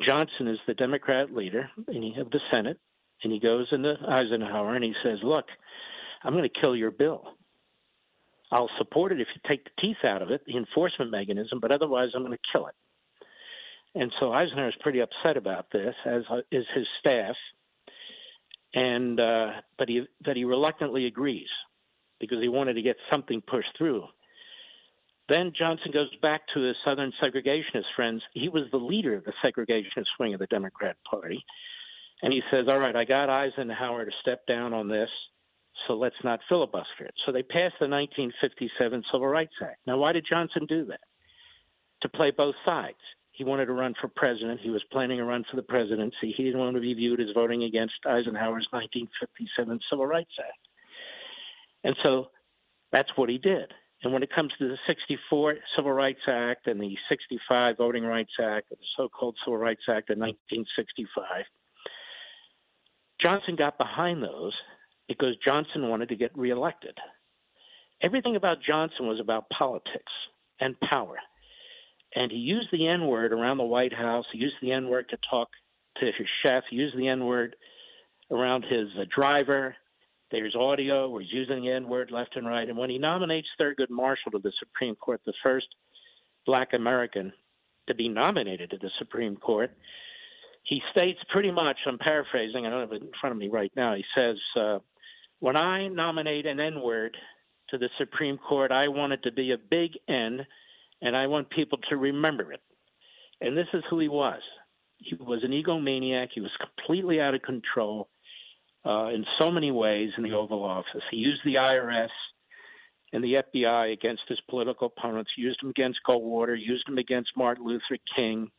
Johnson is the Democrat leader of the Senate, and he goes into Eisenhower and he says, look, I'm going to kill your bill. I'll support it if you take the teeth out of it, the enforcement mechanism, but otherwise I'm going to kill it. And so Eisenhower is pretty upset about this, as is his staff, and but he reluctantly agrees because he wanted to get something pushed through. Then Johnson goes back to his Southern segregationist friends. He was the leader of the segregationist wing of the Democrat Party. And he says, all right, I got Eisenhower to step down on this, so let's not filibuster it. So they passed the 1957 Civil Rights Act. Now, why did Johnson do that? To play both sides. He wanted to run for president. He was planning to run for the presidency. He didn't want to be viewed as voting against Eisenhower's 1957 Civil Rights Act. And so that's what he did. And when it comes to the 64 Civil Rights Act and the 65 Voting Rights Act, the so-called Civil Rights Act of 1965, Johnson got behind those because Johnson wanted to get reelected. Everything about Johnson was about politics and power. And he used the N-word around the White House. He used the N-word to talk to his chef. He used the N-word around his driver. There's audio where he's using the N-word left and right. And when he nominates Thurgood Marshall to the Supreme Court, the first black American to be nominated to the Supreme Court, he states pretty much, I'm paraphrasing, I don't have it in front of me right now, he says, when I nominate an N-word to the Supreme Court, I want it to be a big N, and I want people to remember it. And this is who he was. He was an egomaniac. He was completely out of control in so many ways in the Oval Office. He used the IRS and the FBI against his political opponents, used them against Goldwater, used them against Martin Luther King.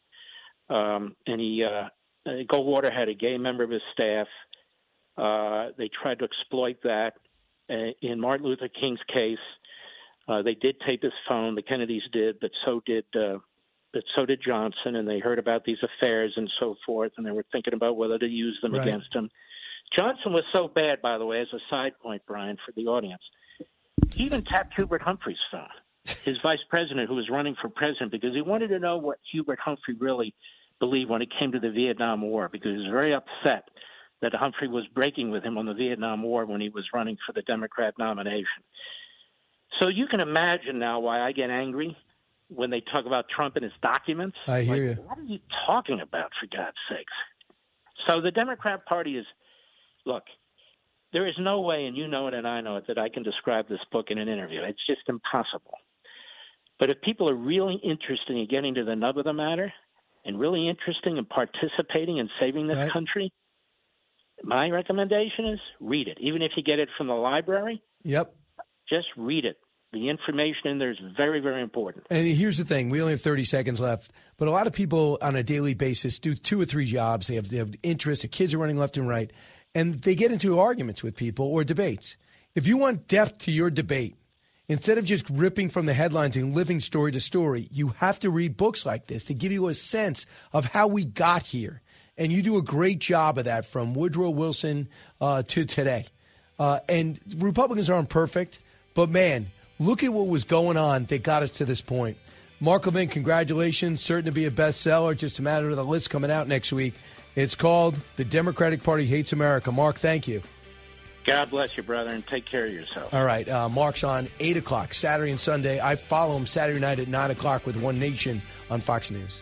Goldwater had a gay member of his staff. They tried to exploit that. In Martin Luther King's case, they did tape his phone. The Kennedys did, but so did Johnson. And they heard about these affairs and so forth, and they were thinking about whether to use them against him. Johnson was so bad, by the way, as a side point, Brian, for the audience. He even tapped Hubert Humphrey's phone, his vice president, who was running for president, because he wanted to know what Hubert Humphrey really believed when it came to the Vietnam War, because he was very upset that Humphrey was breaking with him on the Vietnam War when he was running for the Democrat nomination. So you can imagine now why I get angry when they talk about Trump and his documents. I hear you. What are you talking about, for God's sakes? So the Democrat Party is, look, there is no way, and you know it and I know it, that I can describe this book in an interview. It's just impossible. But if people are really interested in getting to the nub of the matter and really interested in participating in saving this country, my recommendation is read it. Even if you get it from the library, just read it. The information in there is very, very important. And here's the thing. We only have 30 seconds left. But a lot of people on a daily basis do 2 or 3 jobs. They have interests. The kids are running left and right. And they get into arguments with people or debates. If you want depth to your debate, instead of just ripping from the headlines and living story to story, you have to read books like this to give you a sense of how we got here. And you do a great job of that from Woodrow Wilson to today. And Republicans aren't perfect, but, man, look at what was going on that got us to this point. Mark Levin, congratulations. Certain to be a bestseller. Just a matter of the list coming out next week. It's called The Democratic Party Hates America. Mark, thank you. God bless you, brother, and take care of yourself. All right. Mark's on 8 o'clock, Saturday and Sunday. I follow him Saturday night at 9 o'clock with One Nation on Fox News.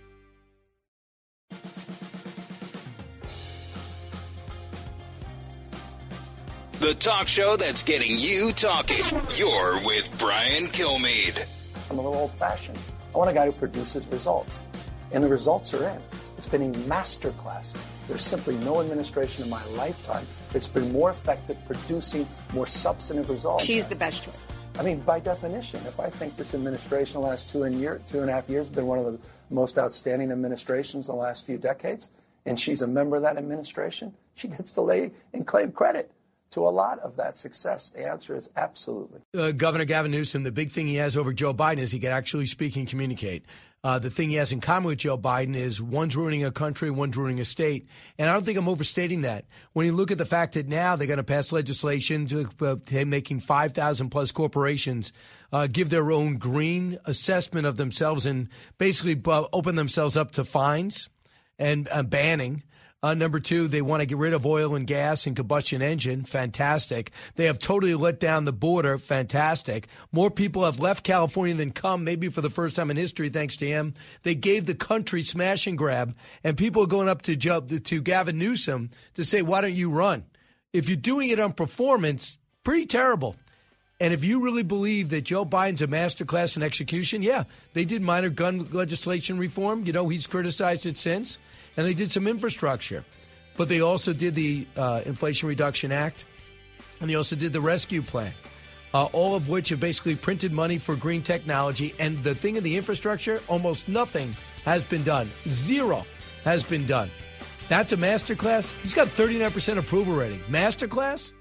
The talk show that's getting you talking. You're with Brian Kilmeade. I'm a little old-fashioned. I want a guy who produces results. And the results are in. It's been a masterclass. There's simply no administration in my lifetime that's been more effective producing more substantive results. She's the best choice. I mean, by definition, if I think this administration the last 2.5 years has been one of the most outstanding administrations in the last few decades, and she's a member of that administration, she gets to lay and claim credit to a lot of that success. The answer is absolutely. Governor Gavin Newsom, the big thing he has over Joe Biden is he can actually speak and communicate. The thing he has in common with Joe Biden is one's ruining a country, one's ruining a state. And I don't think I'm overstating that. When you look at the fact that now they're going to pass legislation to making 5,000 plus corporations give their own green assessment of themselves and basically open themselves up to fines and banning. Number two, they want to get rid of oil and gas and combustion engine. Fantastic. They have totally let down the border. Fantastic. More people have left California than come, maybe for the first time in history, thanks to him. They gave the country smash and grab, and people are going up to Gavin Newsom to say, why don't you run? If you're doing it on performance, pretty terrible. And if you really believe that Joe Biden's a masterclass in execution, yeah, they did minor gun legislation reform. You know, he's criticized it since. And they did some infrastructure. But they also did the Inflation Reduction Act. And they also did the rescue plan. All of which have basically printed money for green technology. And the thing in the infrastructure, almost nothing has been done. Zero has been done. That's a masterclass. He's got 39% approval rating. Masterclass?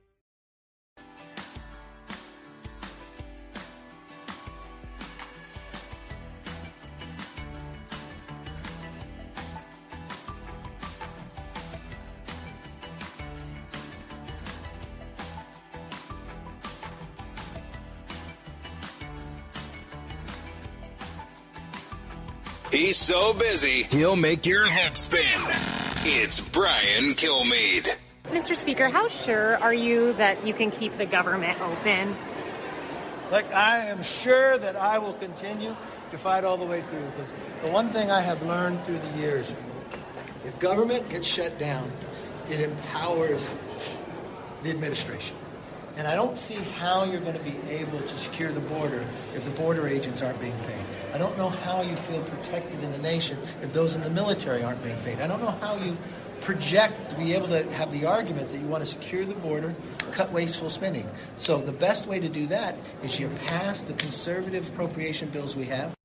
He's so busy, he'll make your head spin. It's Brian Kilmeade. Mr. Speaker, how sure are you that you can keep the government open? Look, I am sure that I will continue to fight all the way through, because the one thing I have learned through the years, if government gets shut down, it empowers the administration. And I don't see how you're going to be able to secure the border if the border agents aren't being paid. I don't know how you feel protected in the nation if those in the military aren't being paid. I don't know how you project to be able to have the arguments that you want to secure the border, cut wasteful spending. So the best way to do that is you pass the conservative appropriation bills we have.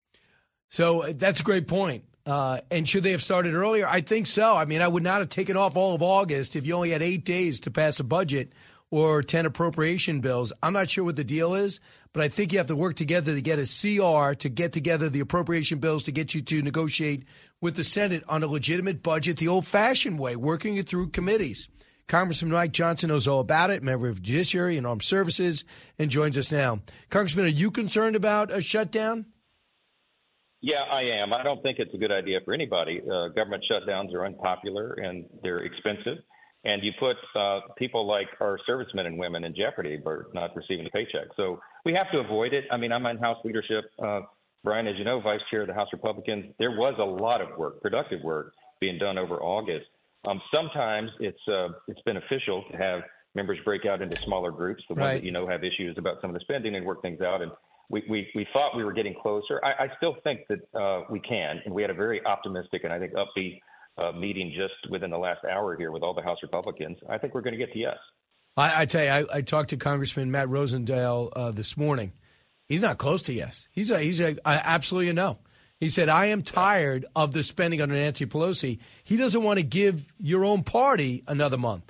So that's a great point. And should they have started earlier? I think so. I mean, I would not have taken off all of August if you only had 8 days to pass a budget or 10 appropriation bills. I'm not sure what the deal is, but I think you have to work together to get a CR, to get together the appropriation bills, to get you to negotiate with the Senate on a legitimate budget the old-fashioned way, working it through committees. Congressman Mike Johnson knows all about it, member of Judiciary and Armed Services, and joins us now. Congressman, are you concerned about a shutdown? Yeah, I am. I don't think it's a good idea for anybody. Government shutdowns are unpopular and they're expensive. And you put people like our servicemen and women in jeopardy by not receiving a paycheck. So we have to avoid it. I mean, I'm on House leadership. Brian, as you know, Vice Chair of the House Republicans, there was a lot of work, productive work, being done over August. Sometimes it's beneficial to have members break out into smaller groups, the ones that you know have issues about some of the spending, and work things out. And we thought we were getting closer. I still think that we can, and we had a very optimistic and I think upbeat meeting just within the last hour here with all the House Republicans. I think we're going to get to yes. I tell you, I talked to Congressman Matt Rosendale this morning. He's not close to yes. He's absolutely a no. He said, I am tired of the spending under Nancy Pelosi. He doesn't want to give your own party another month.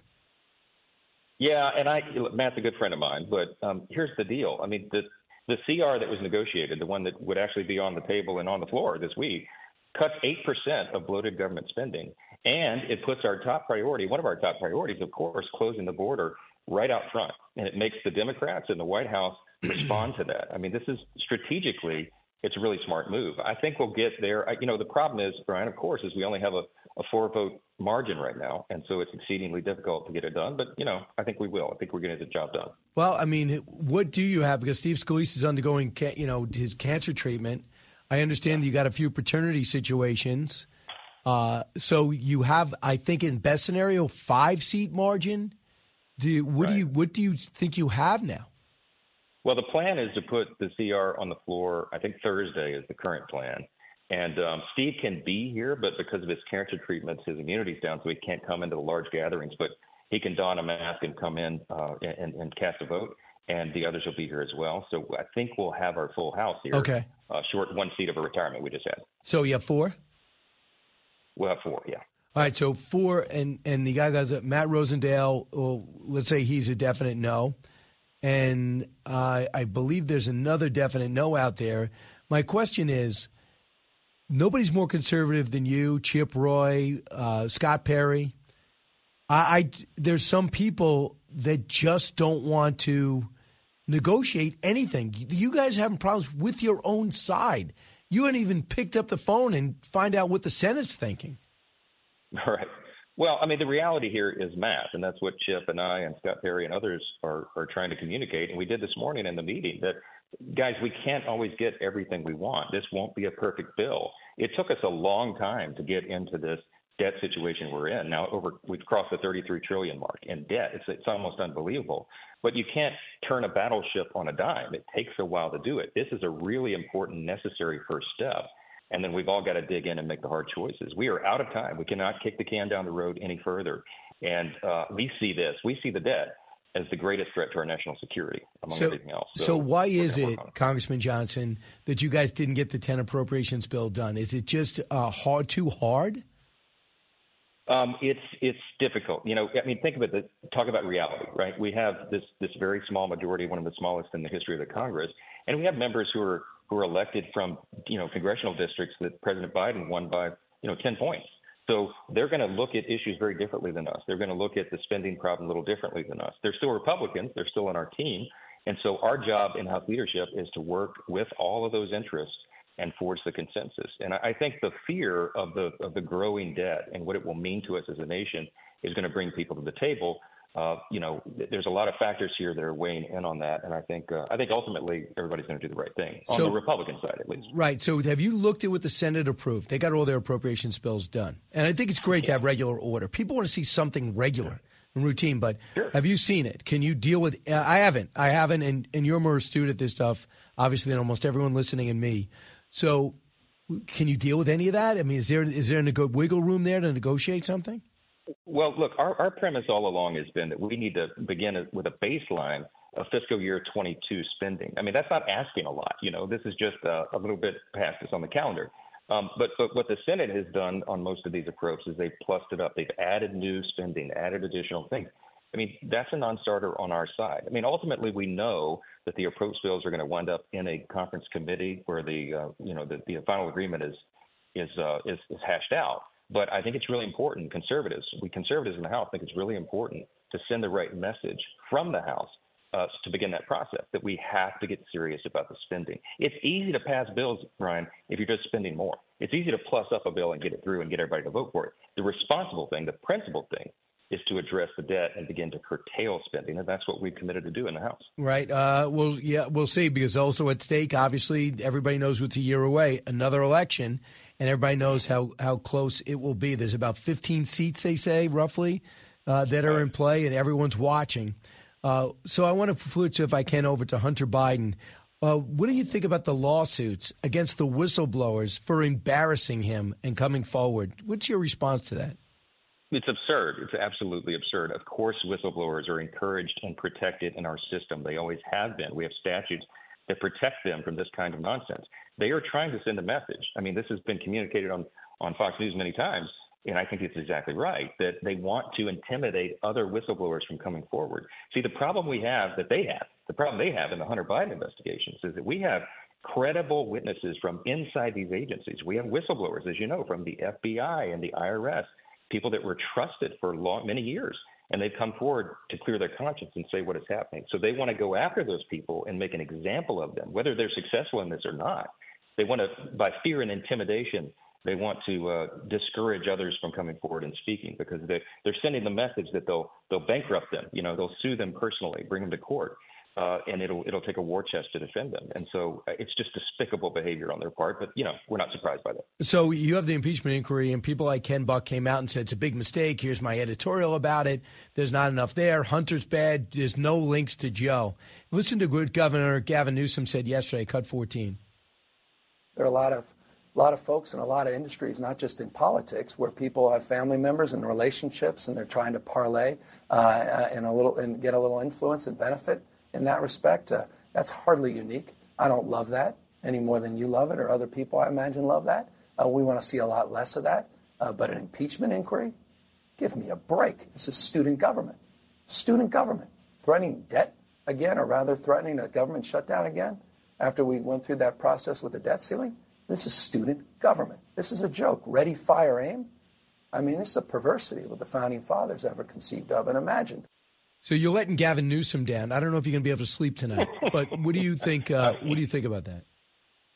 Yeah, and Matt's a good friend of mine, but here's the deal. I mean, the CR that was negotiated, the one that would actually be on the table and on the floor this week, cuts 8% of bloated government spending. And it puts our top priority, one of our top priorities, of course, closing the border right out front. And it makes the Democrats in the White House respond to that. I mean, this is strategically, it's a really smart move. I think we'll get there. The problem is, Brian, of course, is we only have a 4-vote margin right now. And so it's exceedingly difficult to get it done. But, I think we will. I think we're getting the job done. Well, I mean, what do you have? Because Steve Scalise is undergoing, his cancer treatment. I understand that you got a few paternity situations. So you have, I think, in best scenario, 5-seat margin. What do you think you have now? Well, the plan is to put the CR on the floor. I think Thursday is the current plan. And Steve can be here, but because of his cancer treatments, his immunity's down, so he can't come into the large gatherings. But he can don a mask and come in and cast a vote. And the others will be here as well. So I think we'll have our full House here. Okay. Short 1 seat of a retirement we just had. So you have 4? We'll have 4, yeah. All right, so 4, and the guy goes, Matt Rosendale, well, let's say he's a definite no. And I believe there's another definite no out there. My question is, nobody's more conservative than you, Chip Roy, Scott Perry. There's some people that just don't want to negotiate anything. You guys are having problems with your own side. You hadn't even picked up the phone and find out what the Senate's thinking. All right. Well, I mean, the reality here is math, and that's what Chip and I and Scott Perry and others are trying to communicate. And we did this morning in the meeting that, guys, we can't always get everything we want. This won't be a perfect bill. It took us a long time to get into this debt situation we're in. Now we've crossed the 33 trillion mark in debt. It's almost unbelievable. But you can't turn a battleship on a dime. It takes a while to do it. This is a really important, necessary first step. And then we've all got to dig in and make the hard choices. We are out of time. We cannot kick the can down the road any further. And we see the debt as the greatest threat to our national security, among everything else. So why is it, Congressman Johnson, that you guys didn't get the 10 appropriations bill done? Is it just too hard? It's difficult. You know, I mean, think about it. Talk about reality, right? We have this very small majority, one of the smallest in the history of the Congress, and we have members who are elected from, you know, congressional districts that President Biden won by, 10 points. So they're going to look at issues very differently than us. They're going to look at the spending problem a little differently than us. They're still Republicans. They're still on our team. And so our job in House leadership is to work with all of those interests and forge the consensus. And I think the fear of the growing debt and what it will mean to us as a nation is going to bring people to the table. There's a lot of factors here that are weighing in on that, and I think ultimately everybody's going to do the right thing on the Republican side, at least. Right. So have you looked at what the Senate approved? They got all their appropriations bills done, and I think it's great to have regular order. People want to see something regular and routine, but have you seen it? Can you deal with? I haven't, and you're more astute at this stuff, obviously, than almost everyone listening and me. So, can you deal with any of that? I mean, is there a wiggle room there to negotiate something? Well, look, our premise all along has been that we need to begin with a baseline of fiscal year 22 spending. I mean, that's not asking a lot. You know, this is just a little bit past this on the calendar. But what the Senate has done on most of these approaches, they've plussed it up. They've added new spending, added additional things. I mean, that's a non-starter on our side. I mean, ultimately, we know that the approach bills are going to wind up in a conference committee where the final agreement is hashed out. But I think it's really important. Conservatives in the House think it's really important to send the right message from the House to begin that process, that we have to get serious about the spending. It's easy to pass bills, Brian, if you're just spending more. It's easy to plus up a bill and get it through and get everybody to vote for it. The responsible thing, the principal thing, is to address the debt and begin to curtail spending, and that's what we've committed to do in the House. Right. We'll see, because also at stake, obviously, everybody knows what's a year away, another election, and everybody knows how close it will be. There's about 15 seats, they say, roughly, that are in play, and everyone's watching. So I want to switch, if I can, over to Hunter Biden. What do you think about the lawsuits against the whistleblowers for embarrassing him and coming forward? What's your response to that? It's absurd. It's absolutely absurd. Of course, whistleblowers are encouraged and protected in our system. They always have been. We have statutes that protect them from this kind of nonsense. They are trying to send a message. I mean, this has been communicated on Fox News many times, and I think it's exactly right, that they want to intimidate other whistleblowers from coming forward. See, the problem they have in the Hunter Biden investigations is that we have credible witnesses from inside these agencies. We have whistleblowers, as you know, from the FBI and the IRS, people that were trusted for many years, and they've come forward to clear their conscience and say what is happening. So they want to go after those people and make an example of them, whether they're successful in this or not. They want to, by fear and intimidation, they want to discourage others from coming forward and speaking, because they're sending the message that they'll bankrupt them. You know, they'll sue them personally, bring them to court. And it'll take a war chest to defend them. And so it's just despicable behavior on their part. But, we're not surprised by that. So you have the impeachment inquiry, and people like Ken Buck came out and said, it's a big mistake. Here's my editorial about it. There's not enough there. Hunter's bad. There's no links to Joe. Listen to what Governor Gavin Newsom said yesterday, cut 14. There are a lot of folks in a lot of industries, not just in politics, where people have family members and relationships, and they're trying to parlay and get a little influence and benefit. In that respect, that's hardly unique. I don't love that any more than you love it, or other people, I imagine, love that. We want to see a lot less of that. But an impeachment inquiry? Give me a break. This is student government. Student government. Threatening debt again, or rather threatening a government shutdown again after we went through that process with the debt ceiling? This is student government. This is a joke. Ready, fire, aim? I mean, this is a perversity of what the Founding Fathers ever conceived of and imagined. So you're letting Gavin Newsom down. I don't know if you're going to be able to sleep tonight, but what do you think? What do you think about that?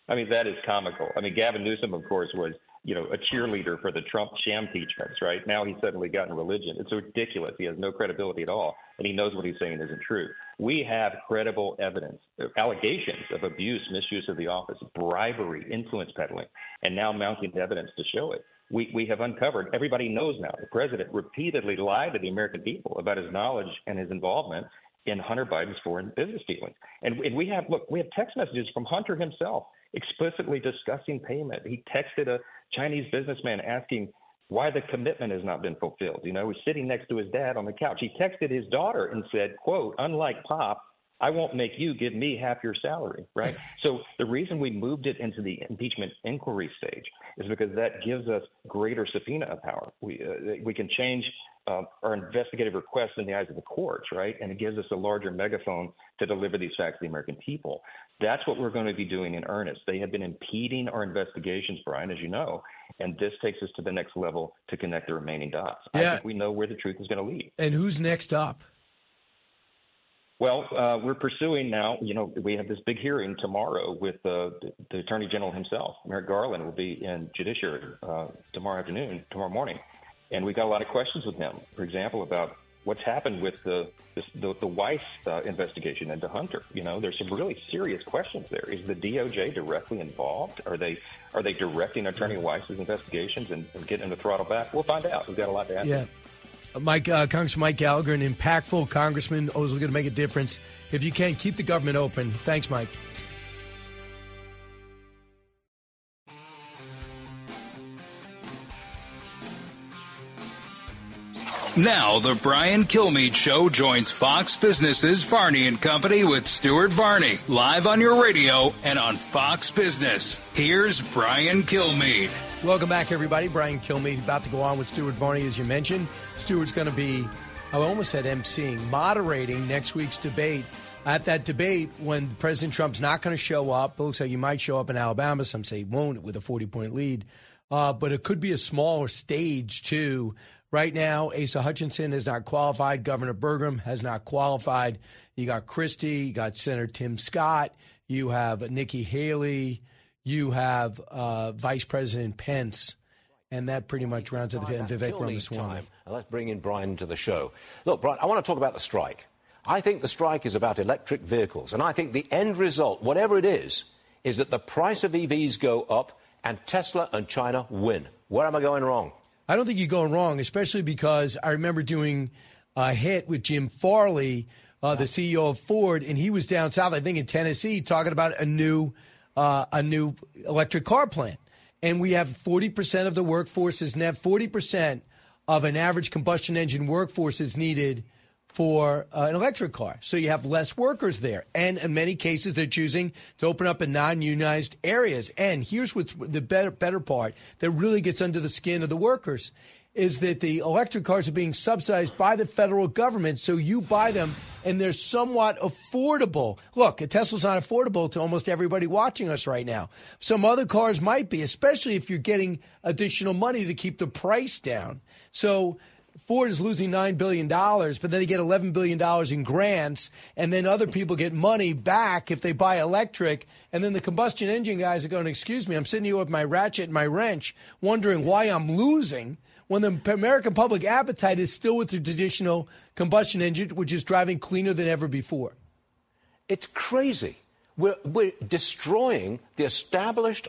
I mean, that is comical. I mean, Gavin Newsom, of course, was, a cheerleader for the Trump sham impeachments, right? Now he's suddenly gotten religion. It's ridiculous. He has no credibility at all, and he knows what he's saying isn't true. We have credible evidence, allegations of abuse, misuse of the office, bribery, influence peddling, and now mounting evidence to show it. We have uncovered, everybody knows now, the president repeatedly lied to the American people about his knowledge and his involvement in Hunter Biden's foreign business dealings. And we have text messages from Hunter himself explicitly discussing payment. He texted a Chinese businessman asking why the commitment has not been fulfilled. He's sitting next to his dad on the couch. He texted his daughter and said, quote, unlike Pop, I won't make you give me half your salary, right? So the reason we moved it into the impeachment inquiry stage is because that gives us greater subpoena power. We can change our investigative requests in the eyes of the courts, right? And it gives us a larger megaphone to deliver these facts to the American people. That's what we're going to be doing in earnest. They have been impeding our investigations, Brian, as you know, and this takes us to the next level to connect the remaining dots. Yeah. I think we know where the truth is going to lead. And who's next up? Well, we're pursuing now, we have this big hearing tomorrow with the Attorney General himself. Merrick Garland will be in Judiciary tomorrow morning. And we got a lot of questions with him, for example, about what's happened with the Weiss investigation into Hunter. There's some really serious questions there. Is the DOJ directly involved? Are they directing Attorney Weiss's investigations and getting the throttle back? We'll find out. We've got a lot to ask. Yeah. Congressman Mike Gallagher, an impactful congressman, always looking to make a difference. If you can, keep the government open. Thanks, Mike. Now, the Brian Kilmeade Show joins Fox Business's Varney and Company with Stuart Varney, live on your radio and on Fox Business. Here's Brian Kilmeade. Welcome back, everybody. Brian Kilmeade about to go on with Stuart Varney, as you mentioned. Stuart's going to be, I almost said emceeing, moderating next week's debate. At that debate, when President Trump's not going to show up, it looks like he might show up in Alabama. Some say he won't with a 40-point lead. But it could be a smaller stage, too. Right now, Asa Hutchinson has not qualified. Governor Burgum has not qualified. You got Christie. You got Senator Tim Scott. You have Nikki Haley. You have Vice President Pence. And that pretty much rounds up the Vivek Ramaswamy. Let's bring in Brian to the show. Look, Brian, I want to talk about the strike. I think the strike is about electric vehicles. And I think the end result, whatever it is that the price of EVs go up and Tesla and China win. Where am I going wrong? I don't think you're going wrong, especially because I remember doing a hit with Jim Farley, the CEO of Ford, and he was down south, I think in Tennessee, talking about a new electric car plant. And we have 40% of the workforce is net 40% of an average combustion engine workforce is needed for an electric car. So you have less workers there. And in many cases, they're choosing to open up in non-unionized areas. And here's what's the better part that really gets under the skin of the workers is that the electric cars are being subsidized by the federal government. So you buy them and they're somewhat affordable. Look, a Tesla's not affordable to almost everybody watching us right now. Some other cars might be, especially if you're getting additional money to keep the price down. So Ford is losing $9 billion, but then they get $11 billion in grants, and then other people get money back if they buy electric, and then the combustion engine guys are going, excuse me, I'm sitting here with my ratchet and my wrench wondering why I'm losing when the American public appetite is still with the traditional combustion engine, which is driving cleaner than ever before. It's crazy. We're destroying the established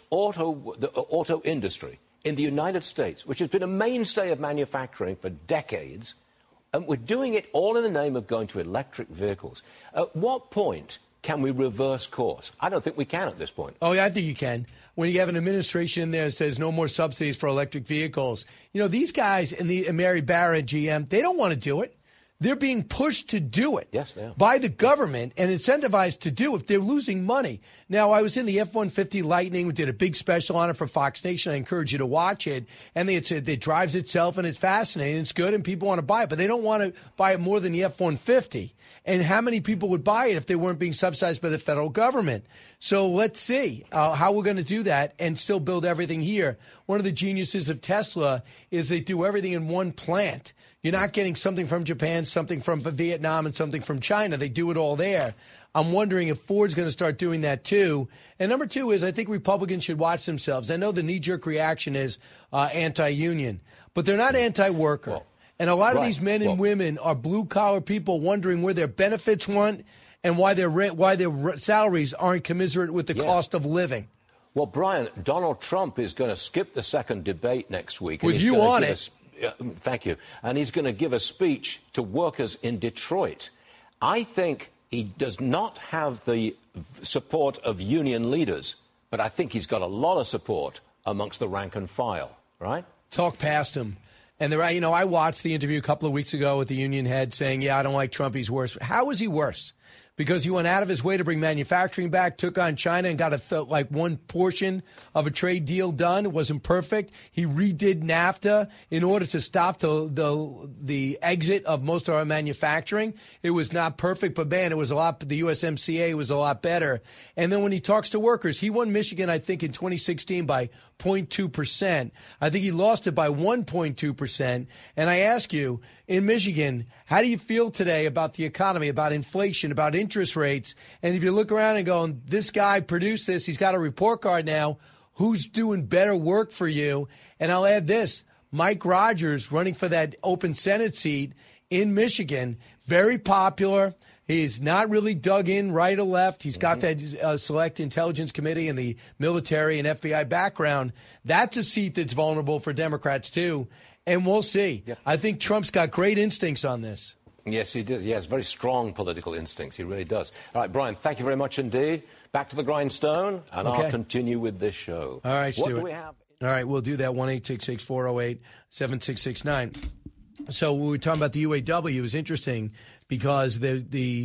auto industry in the United States, which has been a mainstay of manufacturing for decades, and we're doing it all in the name of going to electric vehicles. At what point can we reverse course? I don't think we can at this point. Oh, yeah, I think you can. When you have an administration in there that says no more subsidies for electric vehicles, these guys and Mary Barra, GM, they don't want to do it. They're being pushed to do it by the government and incentivized to do it. They're losing money. Now, I was in the F-150 Lightning. We did a big special on it for Fox Nation. I encourage you to watch it. And they had said it drives itself, and it's fascinating. It's good, and people want to buy it. But they don't want to buy it more than the F-150. And how many people would buy it if they weren't being subsidized by the federal government? So let's see how we're going to do that and still build everything here. One of the geniuses of Tesla is they do everything in one plant. You're not getting something from Japan, something from Vietnam, and something from China. They do it all there. I'm wondering if Ford's going to start doing that too. And number two is I think Republicans should watch themselves. I know the knee-jerk reaction is anti-union, but they're not anti-worker. Well, and a lot of these men and women are blue-collar people wondering where their benefits went and why their salaries aren't commensurate with the cost of living. Well, Brian, Donald Trump is going to skip the second debate next week. With you on it. Thank you. And he's going to give a speech to workers in Detroit. I think he does not have the support of union leaders, but I think he's got a lot of support amongst the rank and file, right? Talk past him. And I watched the interview a couple of weeks ago with the union head saying, I don't like Trump, he's worse. How is he worse? Because he went out of his way to bring manufacturing back, took on China and got one portion of a trade deal done. It wasn't perfect. He redid NAFTA in order to stop the exit of most of our manufacturing. It was not perfect, but man, the USMCA was a lot better. And then when he talks to workers, he won Michigan, I think, in 2016 by 0.2%. I think he lost it by 1.2%. And I ask you, in Michigan, how do you feel today about the economy, about inflation, about interest rates? And if you look around and go, this guy produced this, he's got a report card now, who's doing better work for you? And I'll add this, Mike Rogers running for that open Senate seat in Michigan, very popular. He's not really dug in right or left. He's got that Select Intelligence Committee and the military and FBI background. That's a seat that's vulnerable for Democrats, too. And we'll see. Yep. I think Trump's got great instincts on this. Yes, he does. He has very strong political instincts. He really does. All right, Brian, thank you very much indeed. Back to the grindstone, and I'll continue with this show. All right, Stuart. What do we have? All right, we'll do that, 1-866-408-7669. So when we were talking about the UAW, is interesting because they're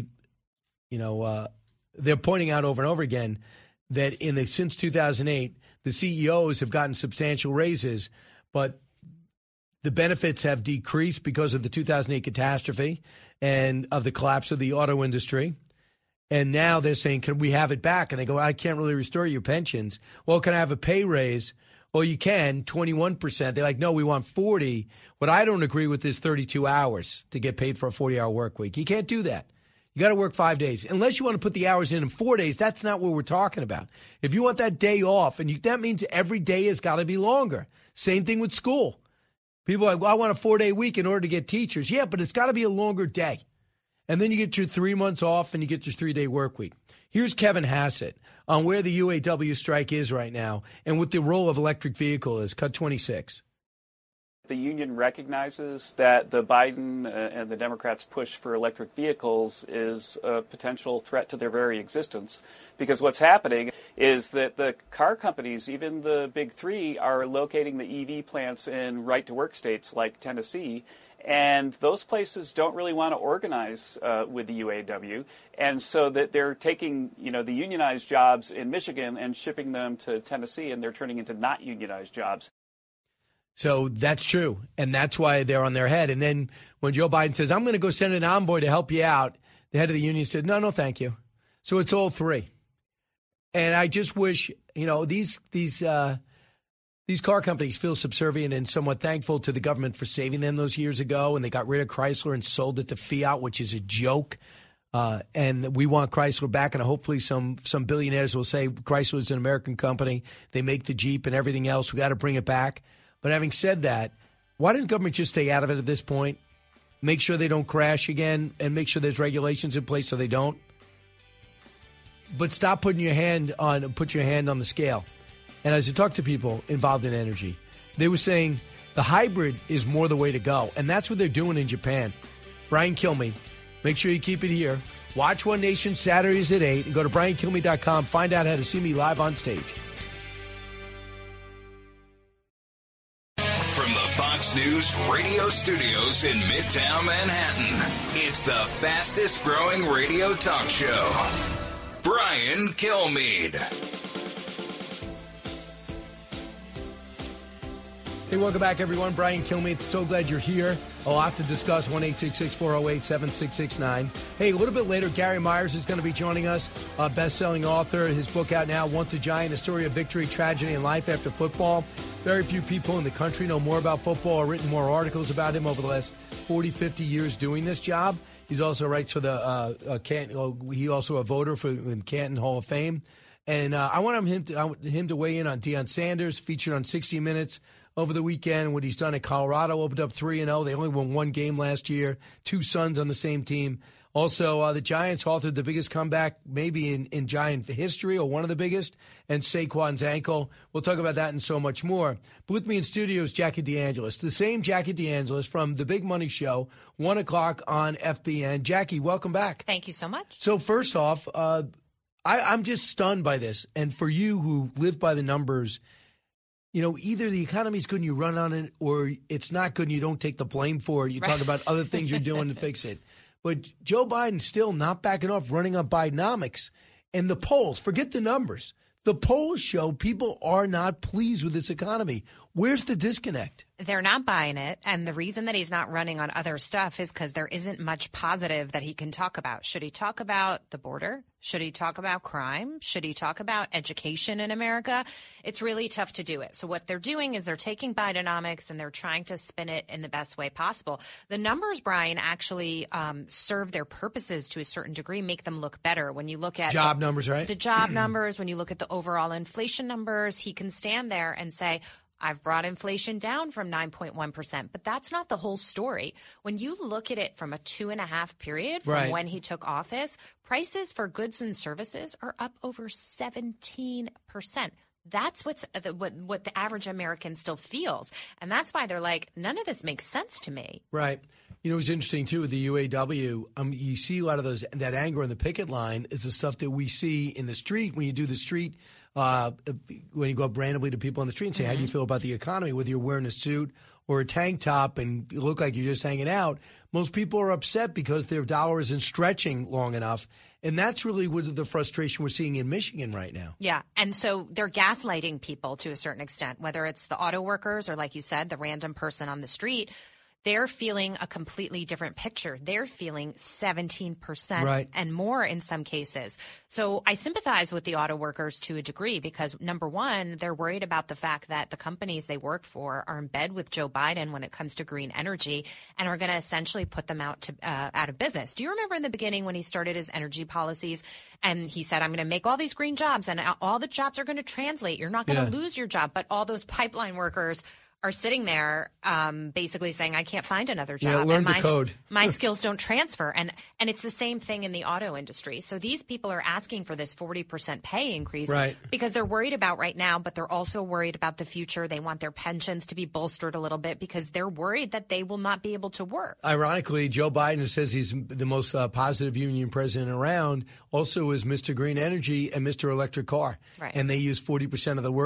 pointing out over and over again that since 2008, the CEOs have gotten substantial raises, but the benefits have decreased because of the 2008 catastrophe and of the collapse of the auto industry. And now they're saying, can we have it back? And they go, I can't really restore your pensions. Well, can I have a pay raise? Well, you can, 21%. They're like, no, we want 40. What I don't agree with is 32 hours to get paid for a 40-hour work week. You can't do that. You got to work 5 days. Unless you want to put the hours in 4 days, that's not what we're talking about. If you want that day off, and that means every day has got to be longer. Same thing with school. People are like, well, I want a 4-day week in order to get teachers. Yeah, but it's got to be a longer day. And then you get your 3 months off and you get your 3-day work week. Here's Kevin Hassett on where the UAW strike is right now and what the role of electric vehicle is. Cut 26. The union recognizes that the Biden and the Democrats' push for electric vehicles is a potential threat to their very existence, because what's happening is that the car companies, even the big three, are locating the EV plants in right-to-work states like Tennessee, and those places don't really want to organize with the UAW, and so that they're taking, the unionized jobs in Michigan and shipping them to Tennessee, and they're turning into not unionized jobs. So that's true, and that's why they're on their head. And then when Joe Biden says, I'm going to go send an envoy to help you out, the head of the union said, no, thank you. So it's all three. And I just wish, these car companies feel subservient and somewhat thankful to the government for saving them those years ago, and they got rid of Chrysler and sold it to Fiat, which is a joke. And we want Chrysler back, and hopefully some billionaires will say Chrysler is an American company. They make the Jeep and everything else. We got to bring it back. But having said that, why didn't government just stay out of it at this point? Make sure they don't crash again and make sure there's regulations in place so they don't. But stop putting your hand on the scale. And as I talk to people involved in energy, they were saying the hybrid is more the way to go. And that's what they're doing in Japan. Brian Kilmeade, make sure you keep it here. Watch One Nation Saturdays at 8 and go to BrianKilmeade.com. Find out how to see me live on stage. Fox News radio studios in Midtown Manhattan. It's the fastest growing radio talk show. Brian Kilmeade. Hey, welcome back, everyone. Brian Kilmeade, so glad you're here. A lot to discuss, 1-866-408-7669. Hey, a little bit later, Gary Myers is going to be joining us, a best-selling author. His book out now, Once a Giant, A Story of Victory, Tragedy, and Life After Football. Very few people in the country know more about football or written more articles about him over the last 40, 50 years doing this job. He's also writes for the Canton. He also a voter for the Canton Hall of Fame. And I want him to weigh in on Deion Sanders, featured on 60 Minutes over the weekend. What he's done at Colorado, opened up 3-0. They only won one game last year. Two sons on the same team. Also, the Giants authored the biggest comeback maybe in Giant history, or one of the biggest, and Saquon's ankle. We'll talk about that and so much more. But with me in studio is Jackie DeAngelis, the same Jackie DeAngelis from The Big Money Show, 1 o'clock on FBN. Jackie, welcome back. Thank you so much. So first off, I'm just stunned by this. And for you who live by the numbers, you know, either the economy's good and you run on it, or it's not good and you don't take the blame for it. You talk about other things you're doing to fix it. But Joe Biden's still not backing off, running on Bidenomics. And the polls, forget the numbers. The polls show people are not pleased with this economy. Where's the disconnect? They're not buying it. And the reason that he's not running on other stuff is because there isn't much positive that he can talk about. Should he talk about the border? Should he talk about crime? Should he talk about education in America? It's really tough to do it. So what they're doing is they're taking Bidenomics and they're trying to spin it in the best way possible. The numbers, Brian, actually serve their purposes to a certain degree, make them look better. When you look at job numbers, right? The job numbers, when you look at the overall inflation numbers, he can stand there and say, I've brought inflation down from 9.1%, but that's not the whole story. When you look at it from a 2.5 period from when he took office, prices for goods and services are up over 17%. That's what the average American still feels. And that's why they're like, none of this makes sense to me. Right. You know, it's interesting, too, with the UAW. You see a lot of that anger on the picket line is the stuff that we see in the street when you do the street. When you go up randomly to people on the street and say, how do you feel about the economy? Whether you're wearing a suit or a tank top and you look like you're just hanging out, most people are upset because their dollar isn't stretching long enough. And that's really what the frustration we're seeing in Michigan right now. Yeah. And so they're gaslighting people to a certain extent, whether it's the auto workers or, like you said, the random person on the street. They're feeling a completely different picture. They're feeling 17% and more in some cases. So I sympathize with the auto workers to a degree because, number one, they're worried about the fact that the companies they work for are in bed with Joe Biden when it comes to green energy and are going to essentially put them out of business. Do you remember in the beginning when he started his energy policies and he said, I'm going to make all these green jobs and all the jobs are going to translate. You're not going to lose your job. But all those pipeline workers are sitting there basically saying, I can't find another job. Yeah, learn the code. My skills don't transfer. And it's the same thing in the auto industry. So these people are asking for this 40% pay increase because they're worried about right now, but they're also worried about the future. They want their pensions to be bolstered a little bit because they're worried that they will not be able to work. Ironically, Joe Biden, who says he's the most positive union president around, also is Mr. Green Energy and Mr. Electric Car. And they use 40% of the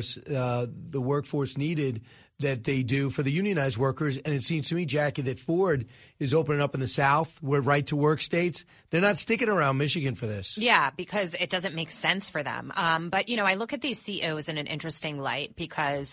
workforce needed that they do for the unionized workers. And it seems to me, Jackie, that Ford is opening up in the South where right-to-work states. They're not sticking around Michigan for this. Yeah, because it doesn't make sense for them. But, you know, I look at these CEOs in an interesting light because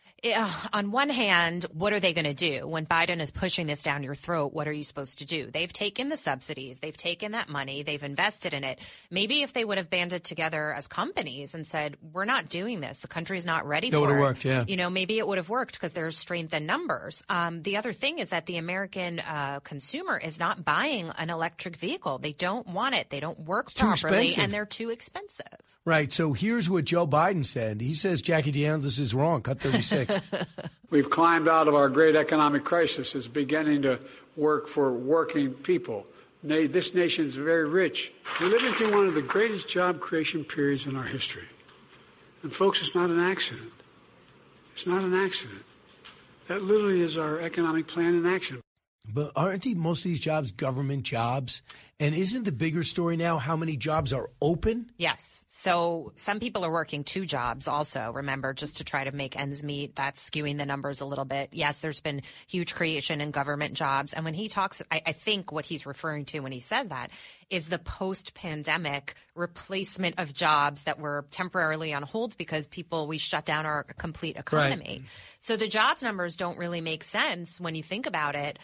on one hand, what are they going to do? When Biden is pushing this down your throat, what are you supposed to do? They've taken the subsidies. They've taken that money. They've invested in it. Maybe if they would have banded together as companies and said, we're not doing this. The country's not ready for it. It would have worked, yeah. You know, maybe it would have worked because there's strength in numbers. The other thing is that the American consumer is not buying an electric vehicle. They don't want it. They don't work properly, and they're too expensive. Right. So here's what Joe Biden said. He says Jackie DeAngelis is wrong. Cut 36. We've climbed out of our great economic crisis. It's beginning to work for working people. This nation is very rich. We're living through one of the greatest job creation periods in our history. And folks, it's not an accident. It's not an accident. That literally is our economic plan in action. But aren't most of these jobs government jobs? And isn't the bigger story now how many jobs are open? Yes. So some people are working 2 jobs also, remember, just to try to make ends meet. That's skewing the numbers a little bit. Yes, there's been huge creation in government jobs. And when he talks, I think what he's referring to when he says that is the post-pandemic replacement of jobs that were temporarily on hold because we shut down our complete economy. Right. So the jobs numbers don't really make sense when you think about it.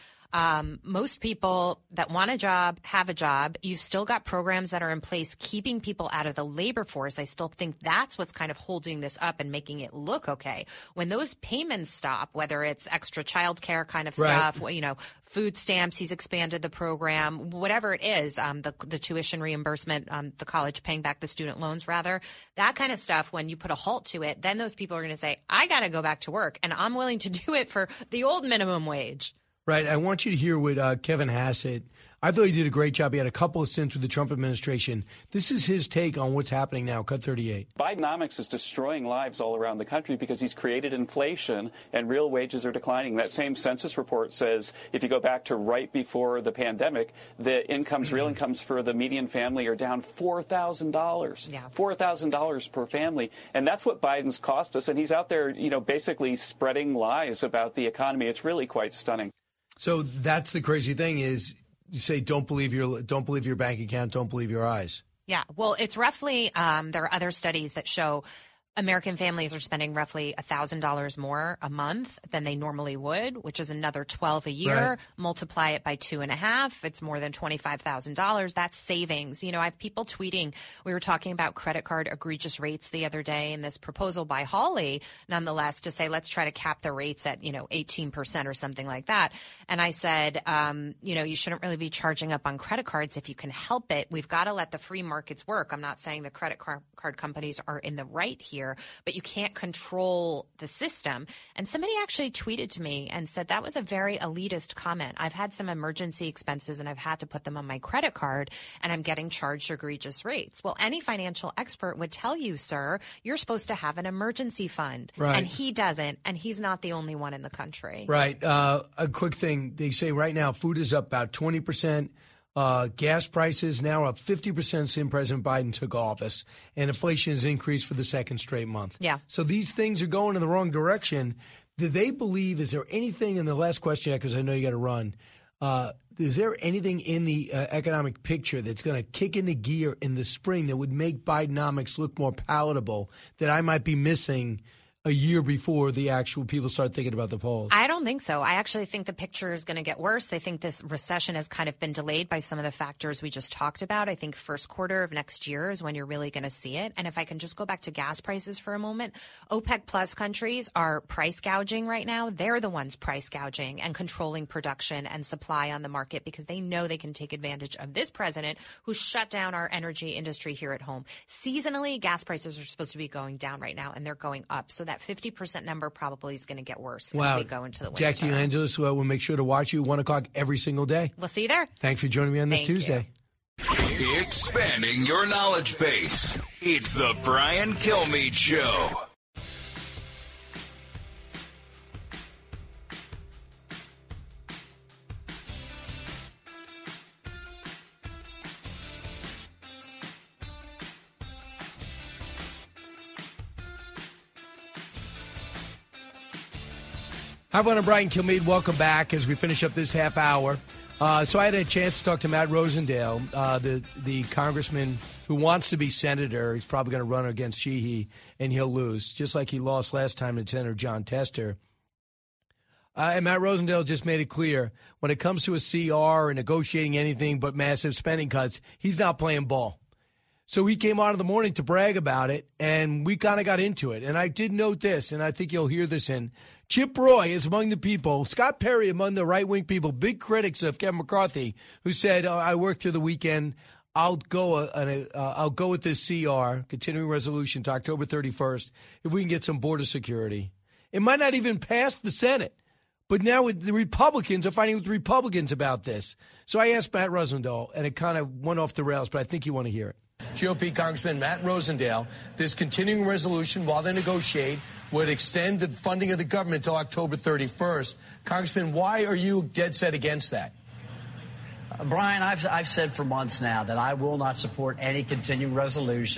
Most people that want a job have a job. You've still got programs that are in place keeping people out of the labor force. I still think that's what's kind of holding this up and making it look okay. When those payments stop, whether it's extra child care kind of stuff, food stamps, he's expanded the program, whatever it is, the tuition reimbursement, the college paying back the student loans, rather, that kind of stuff, when you put a halt to it, then those people are going to say, I got to go back to work, and I'm willing to do it for the old minimum wage. Right. I want you to hear what Kevin Hassett, I thought he did a great job. He had a couple of stints with the Trump administration. This is his take on what's happening now. Cut 38. Bidenomics is destroying lives all around the country because he's created inflation and real wages are declining. That same census report says if you go back to right before the pandemic, the real incomes for the median family are down $4,000. Yeah. $4,000 per family. And that's what Biden's cost us. And he's out there, basically spreading lies about the economy. It's really quite stunning. So that's the crazy thing is, you say don't believe your bank account, don't believe your eyes. Yeah, well, it's roughly there are other studies that show American families are spending roughly $1,000 more a month than they normally would, which is another $12 a year. Right. Multiply it by 2.5, it's more than $25,000. That's savings. I have people tweeting. We were talking about credit card egregious rates the other day, and this proposal by Hawley, nonetheless, to say let's try to cap the rates at 18% or something like that. And I said, you shouldn't really be charging up on credit cards if you can help it. We've got to let the free markets work. I'm not saying the credit card companies are in the right here, but you can't control the system. And somebody actually tweeted to me and said that was a very elitist comment. I've had some emergency expenses and I've had to put them on my credit card and I'm getting charged egregious rates. Well, any financial expert would tell you, sir, you're supposed to have an emergency fund. Right. And he doesn't. And he's not the only one in the country. Right. A quick thing. They say right now food is up about 20%. Gas prices now up 50% since President Biden took office, and inflation has increased for the second straight month. Yeah. So these things are going in the wrong direction. Do they believe, is there anything in the last question, because I know you got to run, is there anything in the economic picture that's going to kick into gear in the spring that would make Bidenomics look more palatable that I might be missing a year before the actual people start thinking about the polls? I don't think so. I actually think the picture is going to get worse. I think this recession has kind of been delayed by some of the factors we just talked about. I think first quarter of next year is when you're really going to see it. And if I can just go back to gas prices for a moment, OPEC plus countries are price gouging right now. They're the ones price gouging and controlling production and supply on the market because they know they can take advantage of this president who shut down our energy industry here at home. Seasonally, gas prices are supposed to be going down right now, and they're going up. So that 50% number probably is going to get worse as we go into the winter. Jack DeAngelis, we'll make sure to watch you 1 o'clock every single day. We'll see you there. Thanks for joining me on this Tuesday. Expanding your knowledge base. It's the Brian Kilmeade Show. Hi, everyone. I'm Brian Kilmeade. Welcome back as we finish up this half hour. So I had a chance to talk to Matt Rosendale, the congressman who wants to be senator. He's probably going to run against Sheehy, and he'll lose, just like he lost last time to Senator John Tester. And Matt Rosendale just made it clear, when it comes to a CR or negotiating anything but massive spending cuts, he's not playing ball. So he came on in the morning to brag about it, and we kind of got into it. And I did note this, and I think you'll hear this in. Chip Roy is among the people, Scott Perry among the right-wing people, big critics of Kevin McCarthy, who said, I worked through the weekend. I'll go with this CR, continuing resolution, to October 31st, if we can get some border security. It might not even pass the Senate. But now the Republicans are fighting with the Republicans about this. So I asked Matt Rosendale, and it kind of went off the rails, but I think you want to hear it. GOP Congressman Matt Rosendale, this continuing resolution, while they negotiate, would extend the funding of the government until October 31st. Congressman, why are you dead set against that? Brian, I've said for months now that I will not support any continuing resolution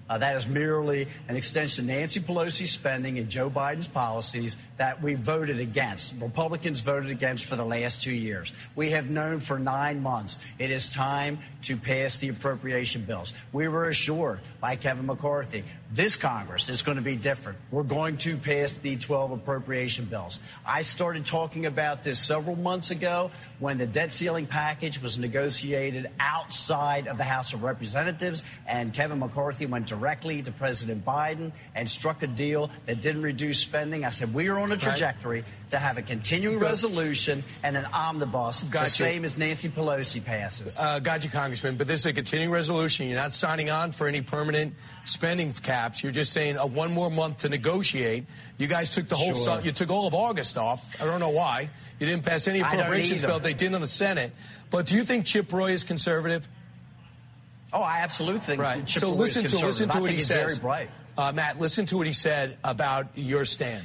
That is merely an extension of Nancy Pelosi's spending and Joe Biden's policies that we voted against. Republicans voted against for the last 2 years. We have known for 9 months it is time to pass the appropriation bills. We were assured by Kevin McCarthy this Congress is going to be different. We're going to pass the 12 appropriation bills. I started talking about this several months ago when the debt ceiling package was negotiated outside of the House of Representatives, and Kevin McCarthy went directly to President Biden and struck a deal that didn't reduce spending. I said, we are on a trajectory to have a continuing resolution and an omnibus, the same as Nancy Pelosi passes. Got you, Congressman. But this is a continuing resolution. You're not signing on for any permanent spending caps. You're just saying one more month to negotiate. You guys took the whole you took all of August off. I don't know why. You didn't pass any appropriations bill. They did on the Senate. But do you think Chip Roy is conservative? Oh, I absolutely think Chip So Roy listen is to conservative. what he says. Very bright. Matt, listen to what he said about your stand.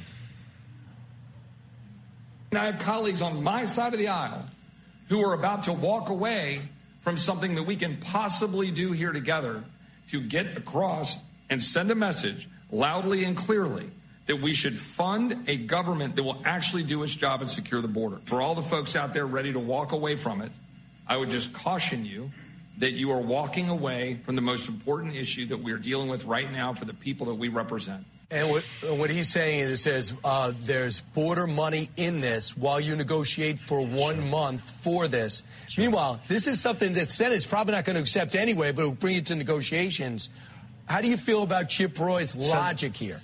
And I have colleagues on my side of the aisle who are about to walk away from something that we can possibly do here together to get across and send a message loudly and clearly that we should fund a government that will actually do its job and secure the border. For all the folks out there ready to walk away from it, I would just caution you that you are walking away from the most important issue that we are dealing with right now for the people that we represent. And what he's saying is, says there's border money in this while you negotiate for 1 month for this. Meanwhile, this is something that Senate's probably not going to accept anyway, but it'll bring it to negotiations. How do you feel about Chip Roy's logic here?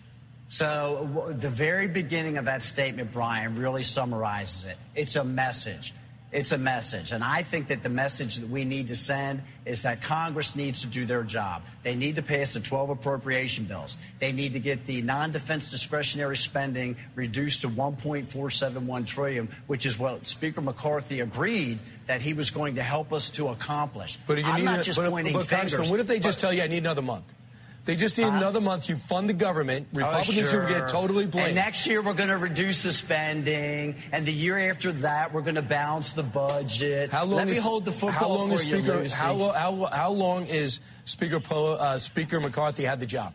So the very beginning of that statement, Brian, really summarizes it. It's a message. It's a message. And I think that the message that we need to send is that Congress needs to do their job. They need to pass the 12 appropriation bills. They need to get the non-defense discretionary spending reduced to $1.471 trillion, which is what Speaker McCarthy agreed that he was going to help us to accomplish. But I'm not just pointing fingers. Congressman, what if they just tell you I need another month? They just need another month. You fund the government. Republicans who get totally blamed. And next year we're going to reduce the spending, and the year after that we're going to balance the budget. Let me hold the football for you, Lucy. How long is Speaker McCarthy had the job?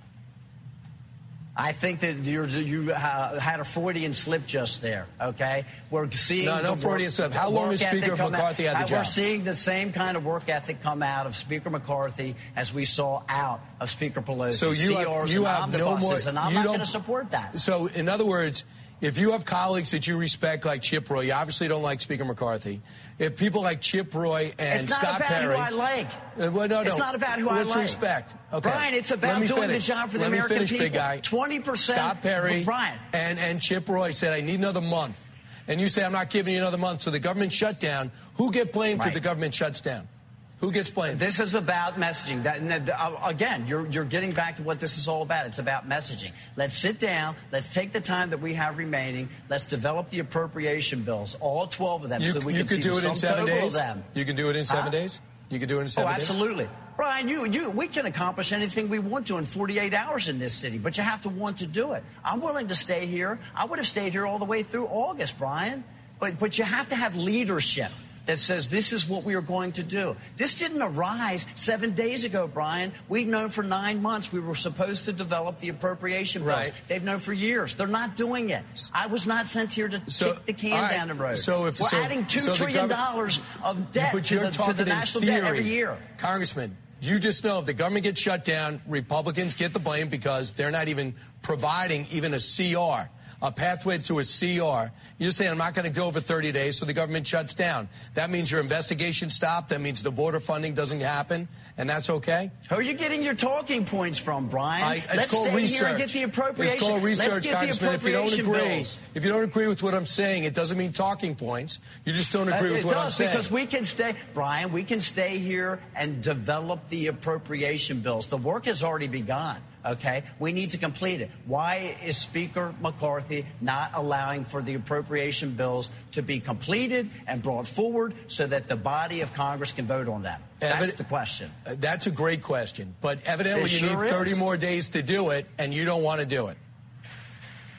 I think that you had a Freudian slip just there, okay? We're seeing no Freudian slip. How long has Speaker McCarthy had the job? We're seeing the same kind of work ethic come out of Speaker McCarthy as we saw out of Speaker Pelosi. So you have no more, and I'm not going to support that. So, in other words, if you have colleagues that you respect like Chip Roy, you obviously don't like Speaker McCarthy. If people like Chip Roy and Scott Perry... It's not about who I like. It's not about who I like. Respect. Okay. Brian, it's about doing the job for the American people. Big guy. 20%. Scott Perry Brian. And Chip Roy said, I need another month. And you say, I'm not giving you another month. So the government shut down. Who get blamed if the government shuts down? Who gets blamed? This is about messaging. Again, you're getting back to what this is all about. It's about messaging. Let's sit down. Let's take the time that we have remaining. Let's develop the appropriation bills, all 12 of them, so that we can see the sum total of them. You can do it in 7 days? You can do it in 7 days? Oh, absolutely. Brian, we can accomplish anything we want to in 48 hours in this city, but you have to want to do it. I'm willing to stay here. I would have stayed here all the way through August, Brian. But you have to have leadership that says this is what we are going to do. This didn't arise 7 days ago, Brian. We've known for 9 months we were supposed to develop the appropriation bills. Right. They've known for years. They're not doing it. I was not sent here to kick the can down the road. We're adding $2 trillion of debt to the national debt every year. Congressman, you just know if the government gets shut down, Republicans get the blame because they're not even providing even a CR. A pathway to a CR. You're saying I'm not going to go over 30 days, so the government shuts down. That means your investigation stopped. That means the border funding doesn't happen, and that's okay? Who are you getting your talking points from, Brian? Let's call stay research. Here and get the appropriation. It's called research, Let's get Congressman. the appropriation bills. If you don't agree with what I'm saying, it doesn't mean talking points. You just don't agree with what I'm saying. Because we can stay, Brian, we can stay here and develop the appropriation bills. The work has already begun. Okay, we need to complete it. Why is Speaker McCarthy not allowing for the appropriation bills to be completed and brought forward so that the body of Congress can vote on them? That's the question. That's a great question. But evidently you need 30 more days to do it, and you don't want to do it.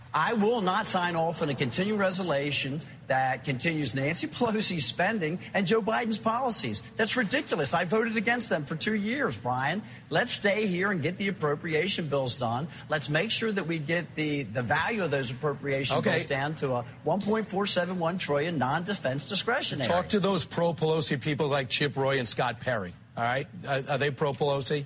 I will not sign off on a continuing resolution that continues Nancy Pelosi's spending and Joe Biden's policies. That's ridiculous. I voted against them for 2 years, Brian. Let's stay here and get the appropriation bills done. Let's make sure that we get the value of those appropriation bills down to a $1.471 trillion non-defense discretionary. Talk to those pro-Pelosi people like Chip Roy and Scott Perry, all right? Are they pro-Pelosi?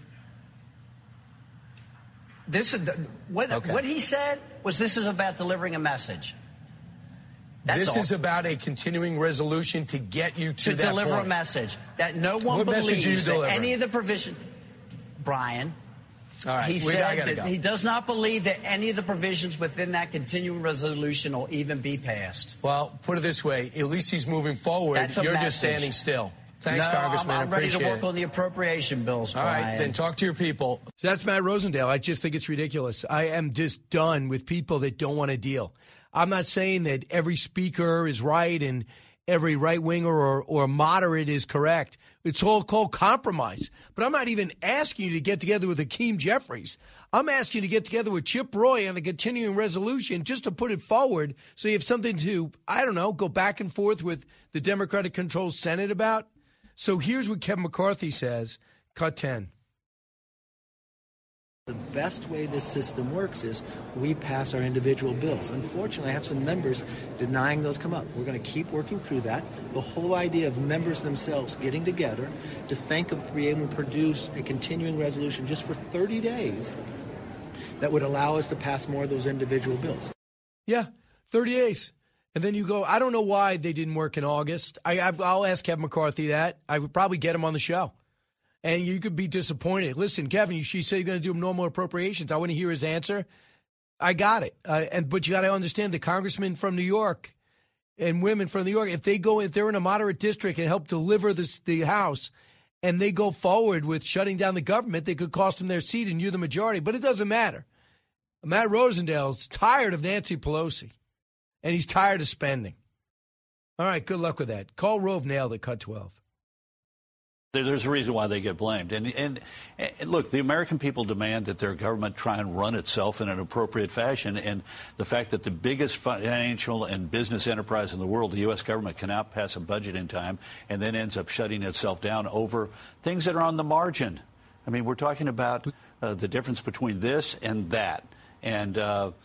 What he said was this is about delivering a message. This is about a continuing resolution to get you to that deliver point. A message that no one What believes message that any of the provision. Brian, all right, he said that he does not believe that any of the provisions within that continuing resolution will even be passed. Well, put it this way: at least he's moving forward. You're just standing still. Thanks, Congressman. I'm ready appreciate to work on the appropriation bills, All Brian. right, then talk to your people. So that's Matt Rosendale. I just think it's ridiculous. I am just done with people that don't want to deal. I'm not saying that every speaker is right and every right-winger or moderate is correct. It's all called compromise. But I'm not even asking you to get together with Hakeem Jeffries. I'm asking you to get together with Chip Roy on a continuing resolution just to put it forward so you have something to, I don't know, go back and forth with the Democratic-controlled Senate about. So here's what Kevin McCarthy says, cut 10. The best way this system works is we pass our individual bills. Unfortunately, I have some members denying those come up. We're going to keep working through that. The whole idea of members themselves getting together to think of being able to produce a continuing resolution just for 30 days that would allow us to pass more of those individual bills. Yeah, 30 days. And then you go, I don't know why they didn't work in August. I'll ask Kevin McCarthy that. I would probably get him on the show. And you could be disappointed. Listen, Kevin, she said you're going to do normal appropriations. I want to hear his answer. I got it. But you got to understand the congressmen from New York and women from New York, if they're in a moderate district and help deliver the House and they go forward with shutting down the government, they could cost them their seat and you're the majority. But it doesn't matter. Matt Rosendale's tired of Nancy Pelosi. And he's tired of spending. All right, good luck with that. Call Rove nailed it, cut 12. There's a reason why they get blamed. And look, the American people demand that their government try and run itself in an appropriate fashion. And the fact that the biggest financial and business enterprise in the world, the U.S. government, cannot pass a budget in time and then ends up shutting itself down over things that are on the margin. I mean, we're talking about the difference between this and that. And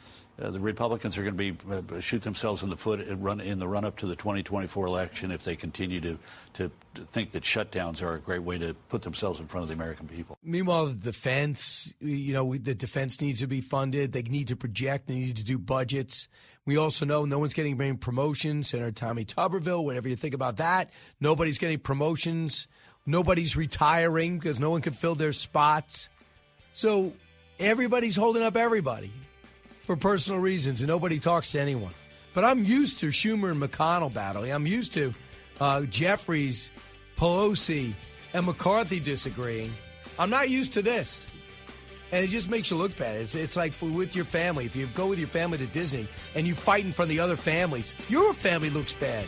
the Republicans are going to be shoot themselves in the foot in the run-up to the 2024 election if they continue to think that shutdowns are a great way to put themselves in front of the American people. Meanwhile, the defense, the defense needs to be funded. They need to project. They need to do budgets. We also know no one's getting any promotions. Senator Tommy Tuberville, whatever you think about that, nobody's getting promotions. Nobody's retiring because no one can fill their spots. So everybody's holding up everybody for personal reasons, and nobody talks to anyone. But I'm used to Schumer and McConnell battling. I'm used to Jeffries, Pelosi, and McCarthy disagreeing. I'm not used to this. And it just makes you look bad. It's like with your family. If you go with your family to Disney and you fight in front of the other families, your family looks bad.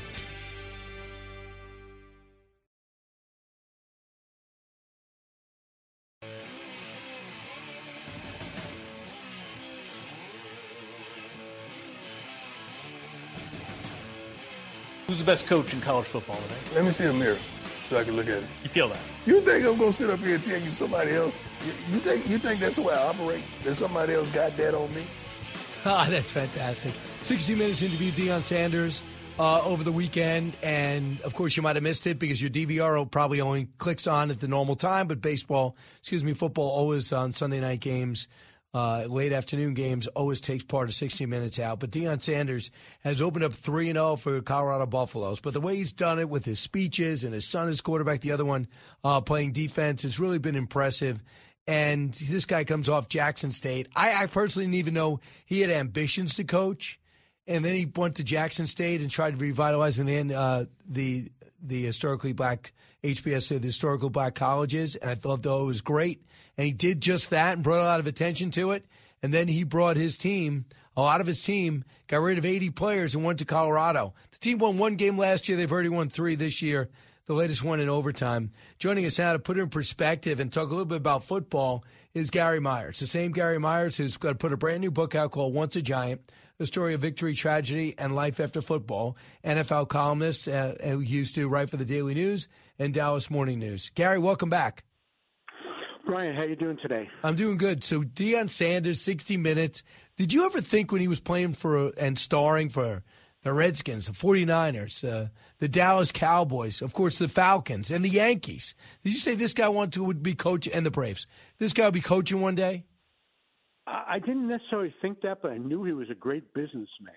Who's the best coach in college football today? Let me see a mirror so I can look at it. You feel that? You think I'm going to sit up here and tell you somebody else? You think that's the way I operate? That somebody else got that on me? That's fantastic. 60 Minutes interviewed Deion Sanders over the weekend. And, of course, you might have missed it because your DVR probably only clicks on at the normal time. But football always on Sunday night games. Late afternoon games always takes part of 60 Minutes out. But Deion Sanders has opened up 3-0 for Colorado Buffaloes. But the way he's done it with his speeches and his son is quarterback, the other one playing defense, it's really been impressive. And this guy comes off Jackson State. I personally didn't even know he had ambitions to coach. And then he went to Jackson State and tried to revitalize in the end the historically black HBSC, the historical black colleges. And I thought, though, it was great. And he did just that and brought a lot of attention to it. And then he brought his team, a lot of his team, got rid of 80 players and went to Colorado. The team won one game last year. They've already won 3 this year. the latest one in overtime. Joining us now to put it in perspective and talk a little bit about football is Gary Myers, the same Gary Myers who's going to put a brand new book out called Once a Giant, a story of victory, tragedy, and life after football. NFL columnist who used to write for the Daily News and Dallas Morning News. Gary, welcome back. Brian, how you doing today? I'm doing good. So Deion Sanders, 60 Minutes. Did you ever think when he was playing for and starring for the Redskins, the 49ers, the Dallas Cowboys, of course, the Falcons, and the Yankees, did you say this guy would be coaching, and the Braves, this guy would be coaching one day? I didn't necessarily think that, but I knew he was a great businessman.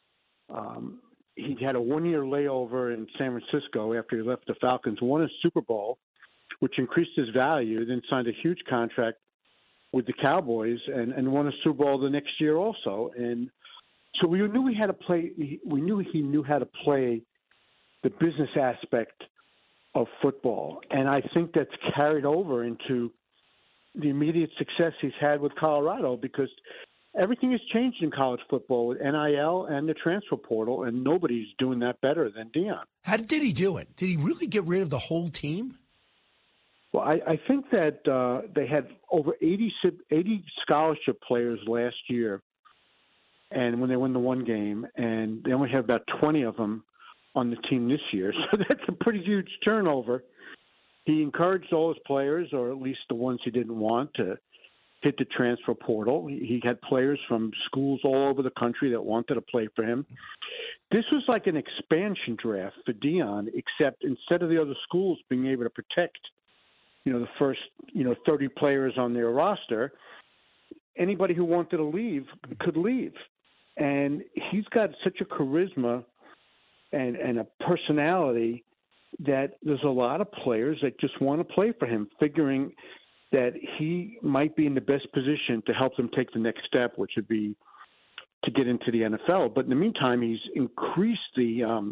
He had a one-year layover in San Francisco after he left the Falcons, won a Super Bowl, which increased his value, then signed a huge contract with the Cowboys and won a Super Bowl the next year also. And so we knew he had to play. We knew he knew how to play the business aspect of football, and I think that's carried over into the immediate success he's had with Colorado, because everything has changed in college football with NIL and the transfer portal, and nobody's doing that better than Deion. How did he do it? Did he really get rid of the whole team? Well, I think that they had over 80 scholarship players last year, and when they won the one game, and they only have about 20 of them on the team this year. So that's a pretty huge turnover. He encouraged all his players, or at least the ones he didn't want, to hit the transfer portal. He had players from schools all over the country that wanted to play for him. This was like an expansion draft for Deion, except instead of the other schools being able to protect, the first, 30 players on their roster, anybody who wanted to leave could leave. And he's got such a charisma and a personality that there's a lot of players that just want to play for him, figuring that he might be in the best position to help them take the next step, which would be to get into the NFL. But in the meantime, he's increased the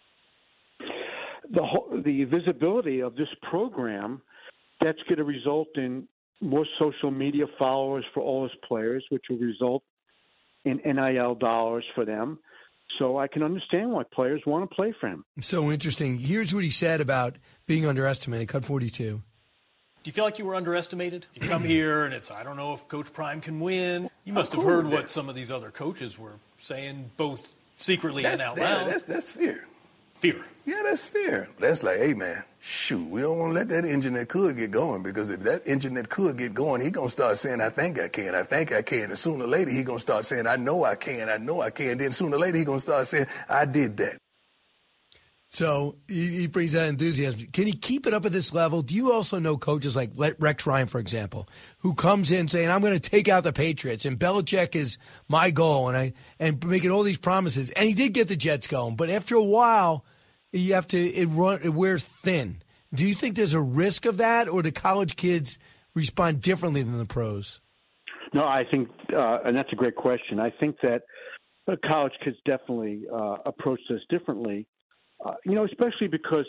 visibility of this program. That's going to result in more social media followers for all his players, which will result in NIL dollars for them. So I can understand why players want to play for him. So interesting. Here's what he said about being underestimated. Cut 42. Do you feel like you were underestimated? You come here and I don't know if Coach Prime can win. You must have heard what some of these other coaches were saying, both secretly and out loud. That's fear. Fear. Yeah, that's fear. That's like, hey, man, shoot, we don't want to let that engine that could get going, because if that engine that could get going, he going to start saying, I think I can. And sooner or later, he going to start saying, I know I can. Then sooner or later, he going to start saying, I did that. So he brings that enthusiasm. Can he keep it up at this level? Do you also know coaches like Rex Ryan, for example, who comes in saying, I'm going to take out the Patriots, and Belichick is my goal, and making all these promises. And he did get the Jets going, but after a while, you have to it wears thin. Do you think there's a risk of that, or do college kids respond differently than the pros? No, I think, and that's a great question. I think that college kids definitely approach this differently. Especially because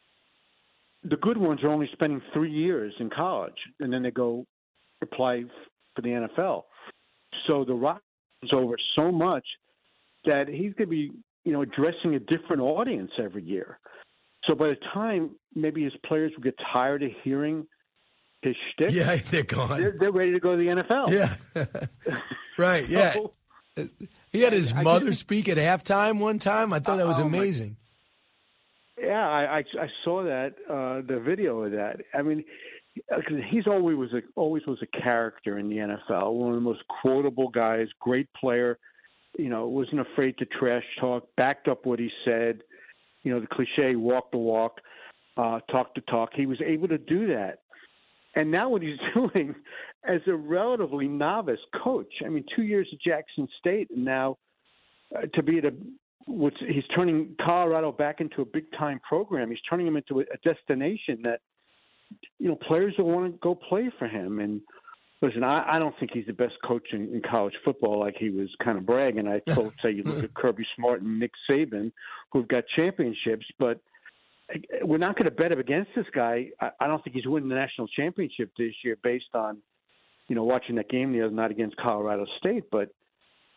the good ones are only spending 3 years in college, and then they go apply for the NFL. So the rock is over so much that he's going to be, addressing a different audience every year. So by the time maybe his players will get tired of hearing his shtick, yeah, they're gone. They're ready to go to the NFL. Yeah, right. Yeah, he had his mother speak at halftime one time. I thought that was amazing. Yeah, I saw that, the video of that. I mean, he's always was a character in the NFL, one of the most quotable guys, great player, wasn't afraid to trash talk, backed up what he said, the cliche, walk the walk, talk the talk. He was able to do that. And now what he's doing as a relatively novice coach, 2 years at Jackson State, and now to be at he's turning Colorado back into a big-time program. He's turning him into a destination that, players will want to go play for him. And listen, I don't think he's the best coach in college football, like he was kind of bragging. I say you look at Kirby Smart and Nick Saban, who've got championships, but we're not going to bet against this guy. I don't think he's winning the national championship this year based on, watching that game the other night against Colorado State. But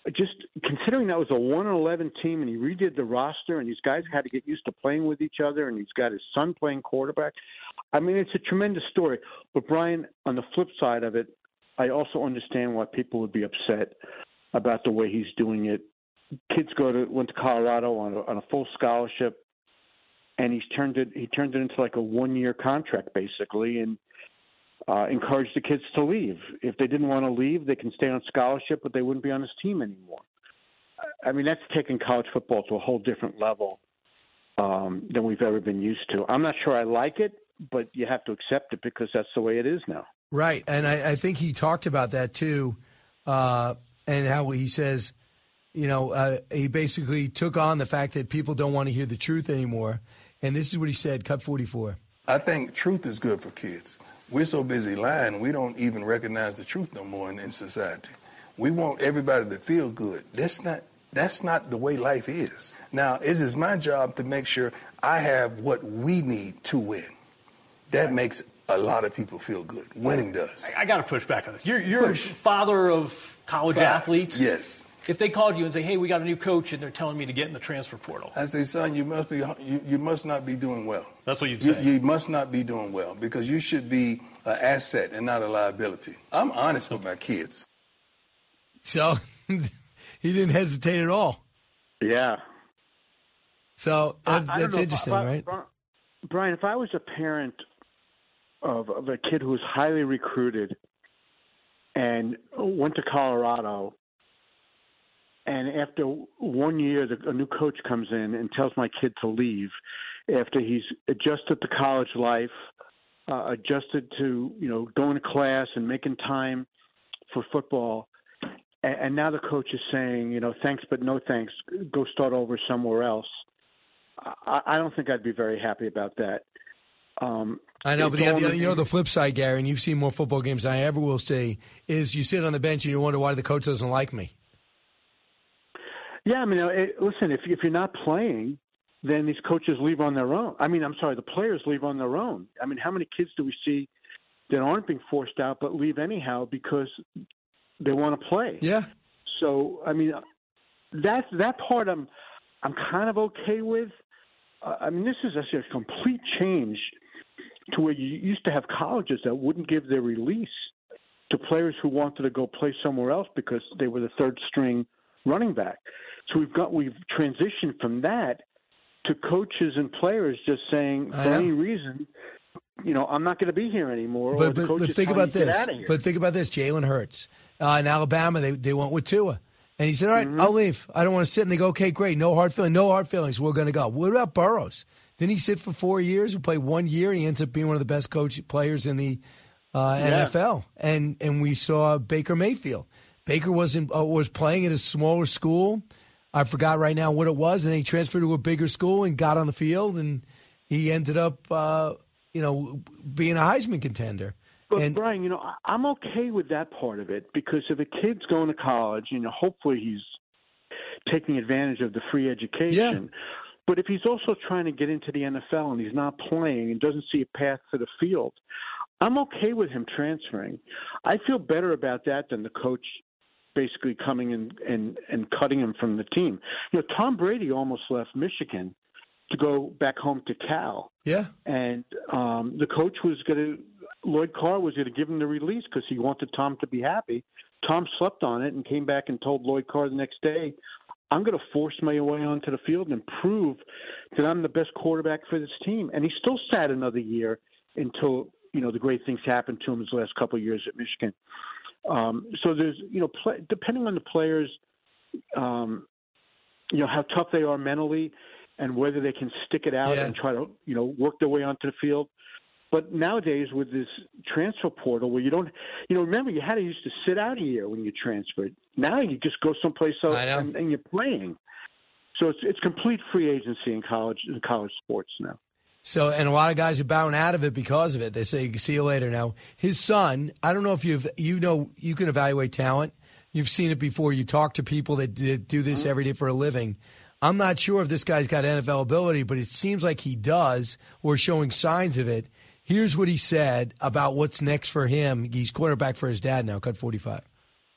just considering that was a 1-11 team and he redid the roster and these guys had to get used to playing with each other and he's got his son playing quarterback. I mean, it's a tremendous story. But, Brian, on the flip side of it, I also understand why people would be upset about the way he's doing it. Kids went to Colorado on a full scholarship, and he turned it into like a 1-year contract, basically, and encouraged the kids to leave. If they didn't want to leave, they can stay on scholarship, but they wouldn't be on his team anymore. I mean, that's taking college football to a whole different level than we've ever been used to. I'm not sure I like it, but you have to accept it because that's the way it is now. Right, and I think he talked about that too, and how he says, he basically took on the fact that people don't want to hear the truth anymore. And this is what he said, cut 44. I think truth is good for kids. We're so busy lying, we don't even recognize the truth no more in society. We want everybody to feel good. That's not the way life is. Now, it is my job to make sure I have what we need to win. That makes a lot of people feel good. Winning does. I got to push back on this. You're a father of college athletes. Yes. If they called you and say, "Hey, we got a new coach," and they're telling me to get in the transfer portal, I say, son, you must not be doing well. That's what you'd say. You must not be doing well because you should be an asset and not a liability. I'm honest with my kids. So he didn't hesitate at all. Yeah. So that's interesting, right? Brian, if I was a parent of a kid who was highly recruited and went to Colorado, and after 1 year, a new coach comes in and tells my kid to leave after he's adjusted to college life, adjusted to, going to class and making time for football. And now the coach is saying, thanks, but no thanks. Go start over somewhere else. I don't think I'd be very happy about that. I know, but the flip side, Gary, and you've seen more football games than I ever will see, is you sit on the bench and you wonder why the coach doesn't like me. Yeah, I mean, listen, if you're not playing, then these coaches leave on their own. I mean, I'm sorry, the players leave on their own. I mean, how many kids do we see that aren't being forced out but leave anyhow because they want to play? Yeah. So, I mean, that part I'm kind of okay with. I mean, this is a complete change to where you used to have colleges that wouldn't give their release to players who wanted to go play somewhere else because they were the third string running back. So we've transitioned from that to coaches and players just saying for any reason, I'm not going to be here anymore. But think about this. But think about this. Jalen Hurts in Alabama, they went with Tua. And he said, all right, I'll leave. I don't want to sit. And they go, okay, great. No hard feelings. We're going to go. What about Burrows? Didn't he sit for 4 years and play 1 year? And he ends up being one of the best players in the NFL. And we saw Baker Mayfield. Baker was playing at a smaller school. I forgot right now what it was. And then he transferred to a bigger school and got on the field. And he ended up, being a Heisman contender. But, Brian, I'm okay with that part of it because if a kid's going to college, hopefully he's taking advantage of the free education. Yeah. But if he's also trying to get into the NFL and he's not playing and doesn't see a path to the field, I'm okay with him transferring. I feel better about that than the coach basically coming in and cutting him from the team. Tom Brady almost left Michigan to go back home to Cal. Yeah. And the coach was Lloyd Carr was going to give him the release because he wanted Tom to be happy. Tom slept on it and came back and told Lloyd Carr the next day, I'm going to force my way onto the field and prove that I'm the best quarterback for this team. And he still sat another year until, the great things happened to him his last couple of years at Michigan. So there's, depending on the players, how tough they are mentally and whether they can stick it out and try to, work their way onto the field. But nowadays with this transfer portal where you don't, remember you used to sit out a year when you transferred. Now you just go someplace else and you're playing. So it's complete free agency in college sports now. So, and a lot of guys are bowing out of it because of it. They say, see you later. Now, his son, I don't know if you can evaluate talent. You've seen it before. You talk to people that do this every day for a living. I'm not sure if this guy's got NFL ability, but it seems like he does or showing signs of it. Here's what he said about what's next for him. He's quarterback for his dad now, cut 45.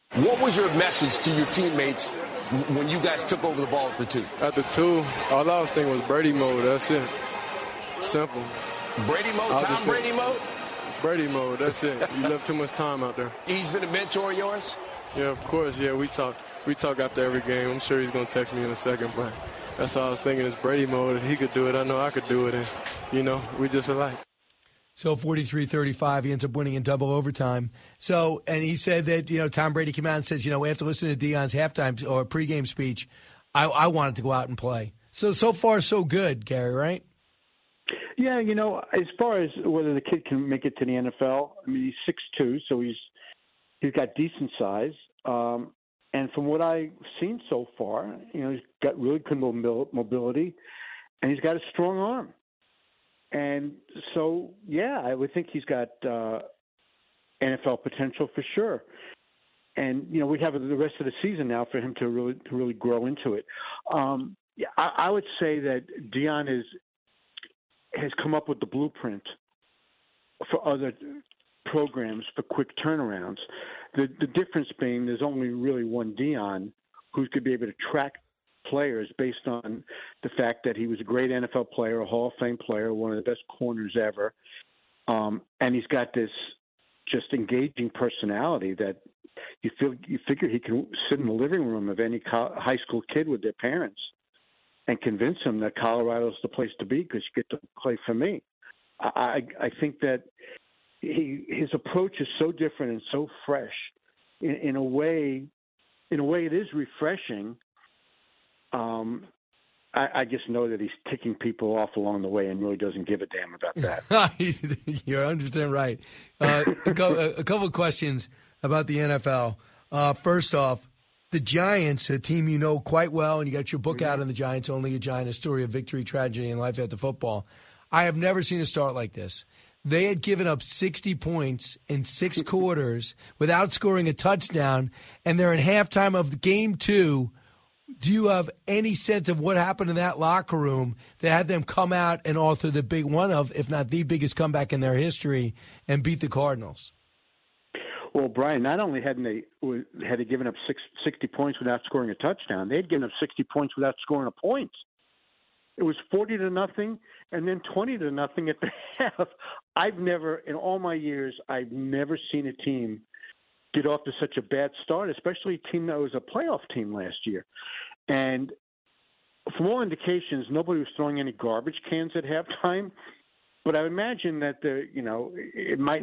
What was your message to your teammates when you guys took over the ball at the 2? At the 2, all I was thinking was Brady mode. That's it. Simple. Brady mode? Tom Brady mode? Brady mode. That's it. You left too much time out there. He's been a mentor of yours? Yeah, of course. Yeah, we talk after every game. I'm sure he's going to text me in a second, but that's all I was thinking is Brady mode. If he could do it, I know I could do it. And, we just alike. So 43-35, he ends up winning in double overtime. So, and he said that, Tom Brady came out and says, after listening to Deion's halftime or pregame speech, I wanted to go out and play. So far, so good, Gary, right? Yeah, as far as whether the kid can make it to the NFL, I mean, he's 6'2", so he's got decent size. And from what I've seen so far, he's got really good mobility, and he's got a strong arm. And so, yeah, I would think he's got NFL potential for sure. And we have the rest of the season now for him to really grow into it. I would say that Deion has come up with the blueprint for other programs for quick turnarounds. The difference being there's only really one Deion who's going to be able to track players based on the fact that he was a great NFL player, a Hall of Fame player, one of the best corners ever. And he's got this just engaging personality that you figure he can sit in the living room of any high school kid with their parents and convince them that Colorado's the place to be because you get to play for me. I think that his approach is so different and so fresh. In a way, it is refreshing. I just know that he's ticking people off along the way and really doesn't give a damn about that. You're 100% right. A couple of questions about the NFL. First off, the Giants, a team you know quite well, and you got your book out on the Giants, Only a Giant, a story of victory, tragedy, and life after football. I have never seen a start like this. They had given up 60 points in 6 quarters without scoring a touchdown, and they're in halftime of game 2. Do you have any sense of what happened in that locker room that had them come out and author the big one of, if not the biggest comeback in their history, and beat the Cardinals? Well, Brian, not only had they given up 60 points without scoring a touchdown, they had given up 60 points without scoring a point. It was 40-0 and then 20-0 at the half. In all my years, I've never seen a team get off to such a bad start, especially a team that was a playoff team last year. And from all indications, nobody was throwing any garbage cans at halftime. But I imagine that it might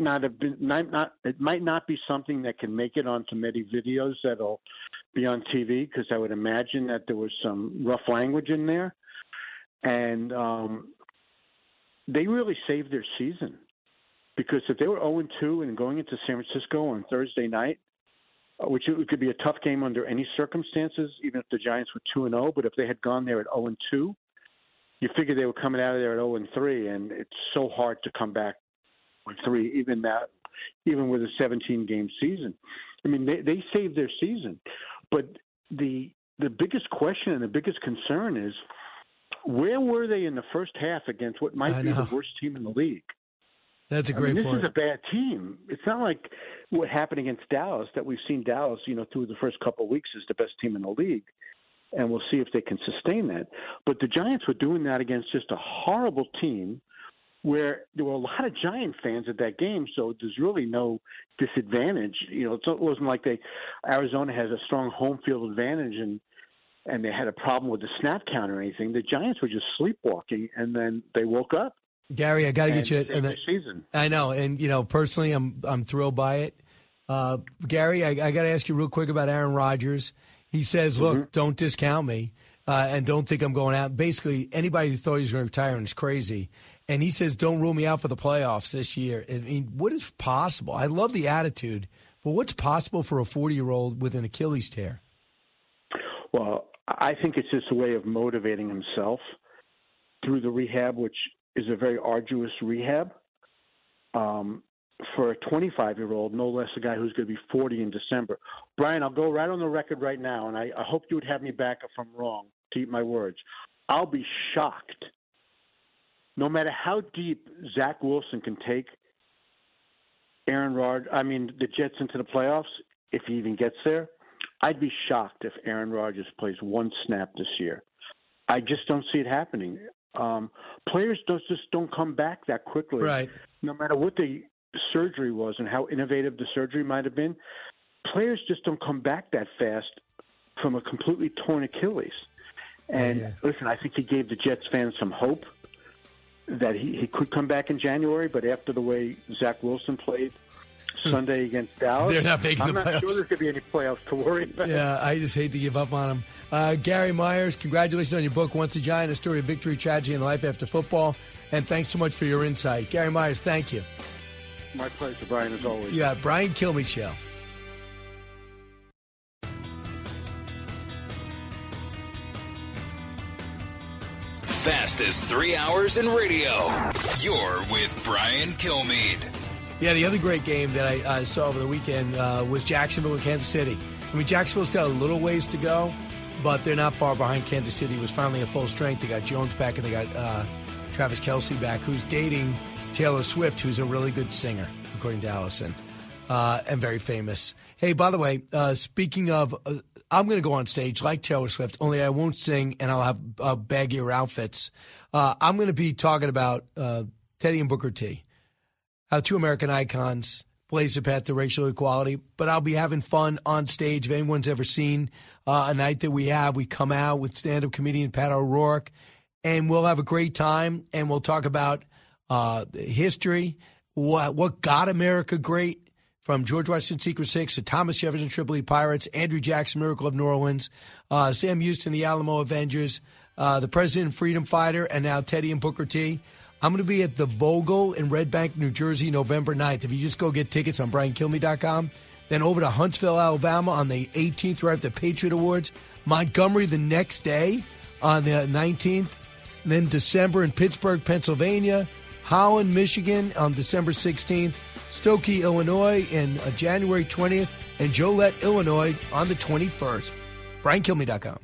not be something that can make it onto many videos that'll be on TV, because I would imagine that there was some rough language in there. And they really saved their season, because if they were 0-2 and going into San Francisco on Thursday night, which it could be a tough game under any circumstances, even if the Giants were 2-0, but if they had gone there at 0-2, you figure they were coming out of there at 0-3, and it's so hard to come back with 3, even with a 17-game season. I mean, they saved their season. But the biggest question and the biggest concern is, where were they in the first half against what might be the worst team in the league? That's a great point. This is a bad team. It's not like what happened against Dallas, that we've seen Dallas, through the first couple of weeks is the best team in the league. And we'll see if they can sustain that. But the Giants were doing that against just a horrible team where there were a lot of Giant fans at that game, so there's really no disadvantage. It wasn't like Arizona has a strong home field advantage and they had a problem with the snap count or anything. The Giants were just sleepwalking, and then they woke up. Gary, I got to get you the season. I know, and personally, I'm thrilled by it. Gary, I got to ask you real quick about Aaron Rodgers. He says, "Look, don't discount me, and don't think I'm going out." Basically, anybody who thought he was going to retire is crazy. And he says, "Don't rule me out for the playoffs this year." I mean, what is possible? I love the attitude, but what's possible for a 40-year-old with an Achilles tear? Well, I think it's just a way of motivating himself through the rehab, which is a very arduous rehab. For a 25-year-old, no less a guy who's going to be 40 in December. Brian, I'll go right on the record right now, and I hope you would have me back if I'm wrong, to eat my words. I'll be shocked, no matter how deep Zach Wilson can take the Jets into the playoffs, if he even gets there. I'd be shocked if Aaron Rodgers plays one snap this year. I just don't see it happening. Players just don't come back that quickly. Right. No matter what the surgery was and how innovative the surgery might have been, players just don't come back that fast from a completely torn Achilles. And listen, I think he gave the Jets fans some hope that he could come back in January, but after the way Zach Wilson played Sunday against Dallas, they're not making the playoffs. I'm not sure there's going to be any playoffs to worry about. Yeah, I just hate to give up on him. Gary Myers, congratulations on your book, Once a Giant, A Story of Victory, Tragedy, and Life After Football. And thanks so much for your insight. Gary Myers, thank you. My pleasure, Brian, as always. You got Brian Kilmeade Show. Fastest 3 hours in radio. You're with Brian Kilmeade. Yeah, the other great game that I saw over the weekend was Jacksonville and Kansas City. I mean, Jacksonville's got a little ways to go, but they're not far behind. Kansas City was finally at full strength. They got Jones back, and they got Travis Kelce back, who's dating Taylor Swift, who's a really good singer, according to Allison, and very famous. Hey, by the way, speaking of, I'm going to go on stage like Taylor Swift, only I won't sing, and I'll have baggier outfits. I'm going to be talking about Teddy and Booker T, how two American icons blaze the path to racial equality, but I'll be having fun on stage. If anyone's ever seen a night that we have, we come out with stand-up comedian Pat O'Rourke, and we'll have a great time, and we'll talk about history, what got America great, from George Washington's Secret Six to Thomas Jefferson Tripoli Pirates, Andrew Jackson, Miracle of New Orleans, Sam Houston, the Alamo Avengers, the President and Freedom Fighter, and now Teddy and Booker T. I'm going to be at the Vogel in Red Bank, New Jersey, November 9th. If you just go get tickets on BrianKilmeade.com, then over to Huntsville, Alabama on the 18th, right after the Patriot Awards, Montgomery the next day on the 19th, and then December in Pittsburgh, Pennsylvania, Holland, Michigan on December 16th, Stokey, Illinois in January 20th, and Joliet, Illinois on the 21st. BrianKilmeade.com.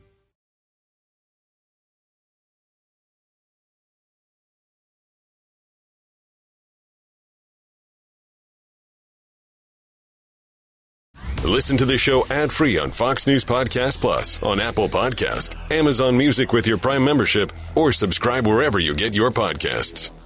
Listen to the show ad-free on Fox News Podcast Plus, on Apple Podcast, Amazon Music with your Prime membership, or subscribe wherever you get your podcasts.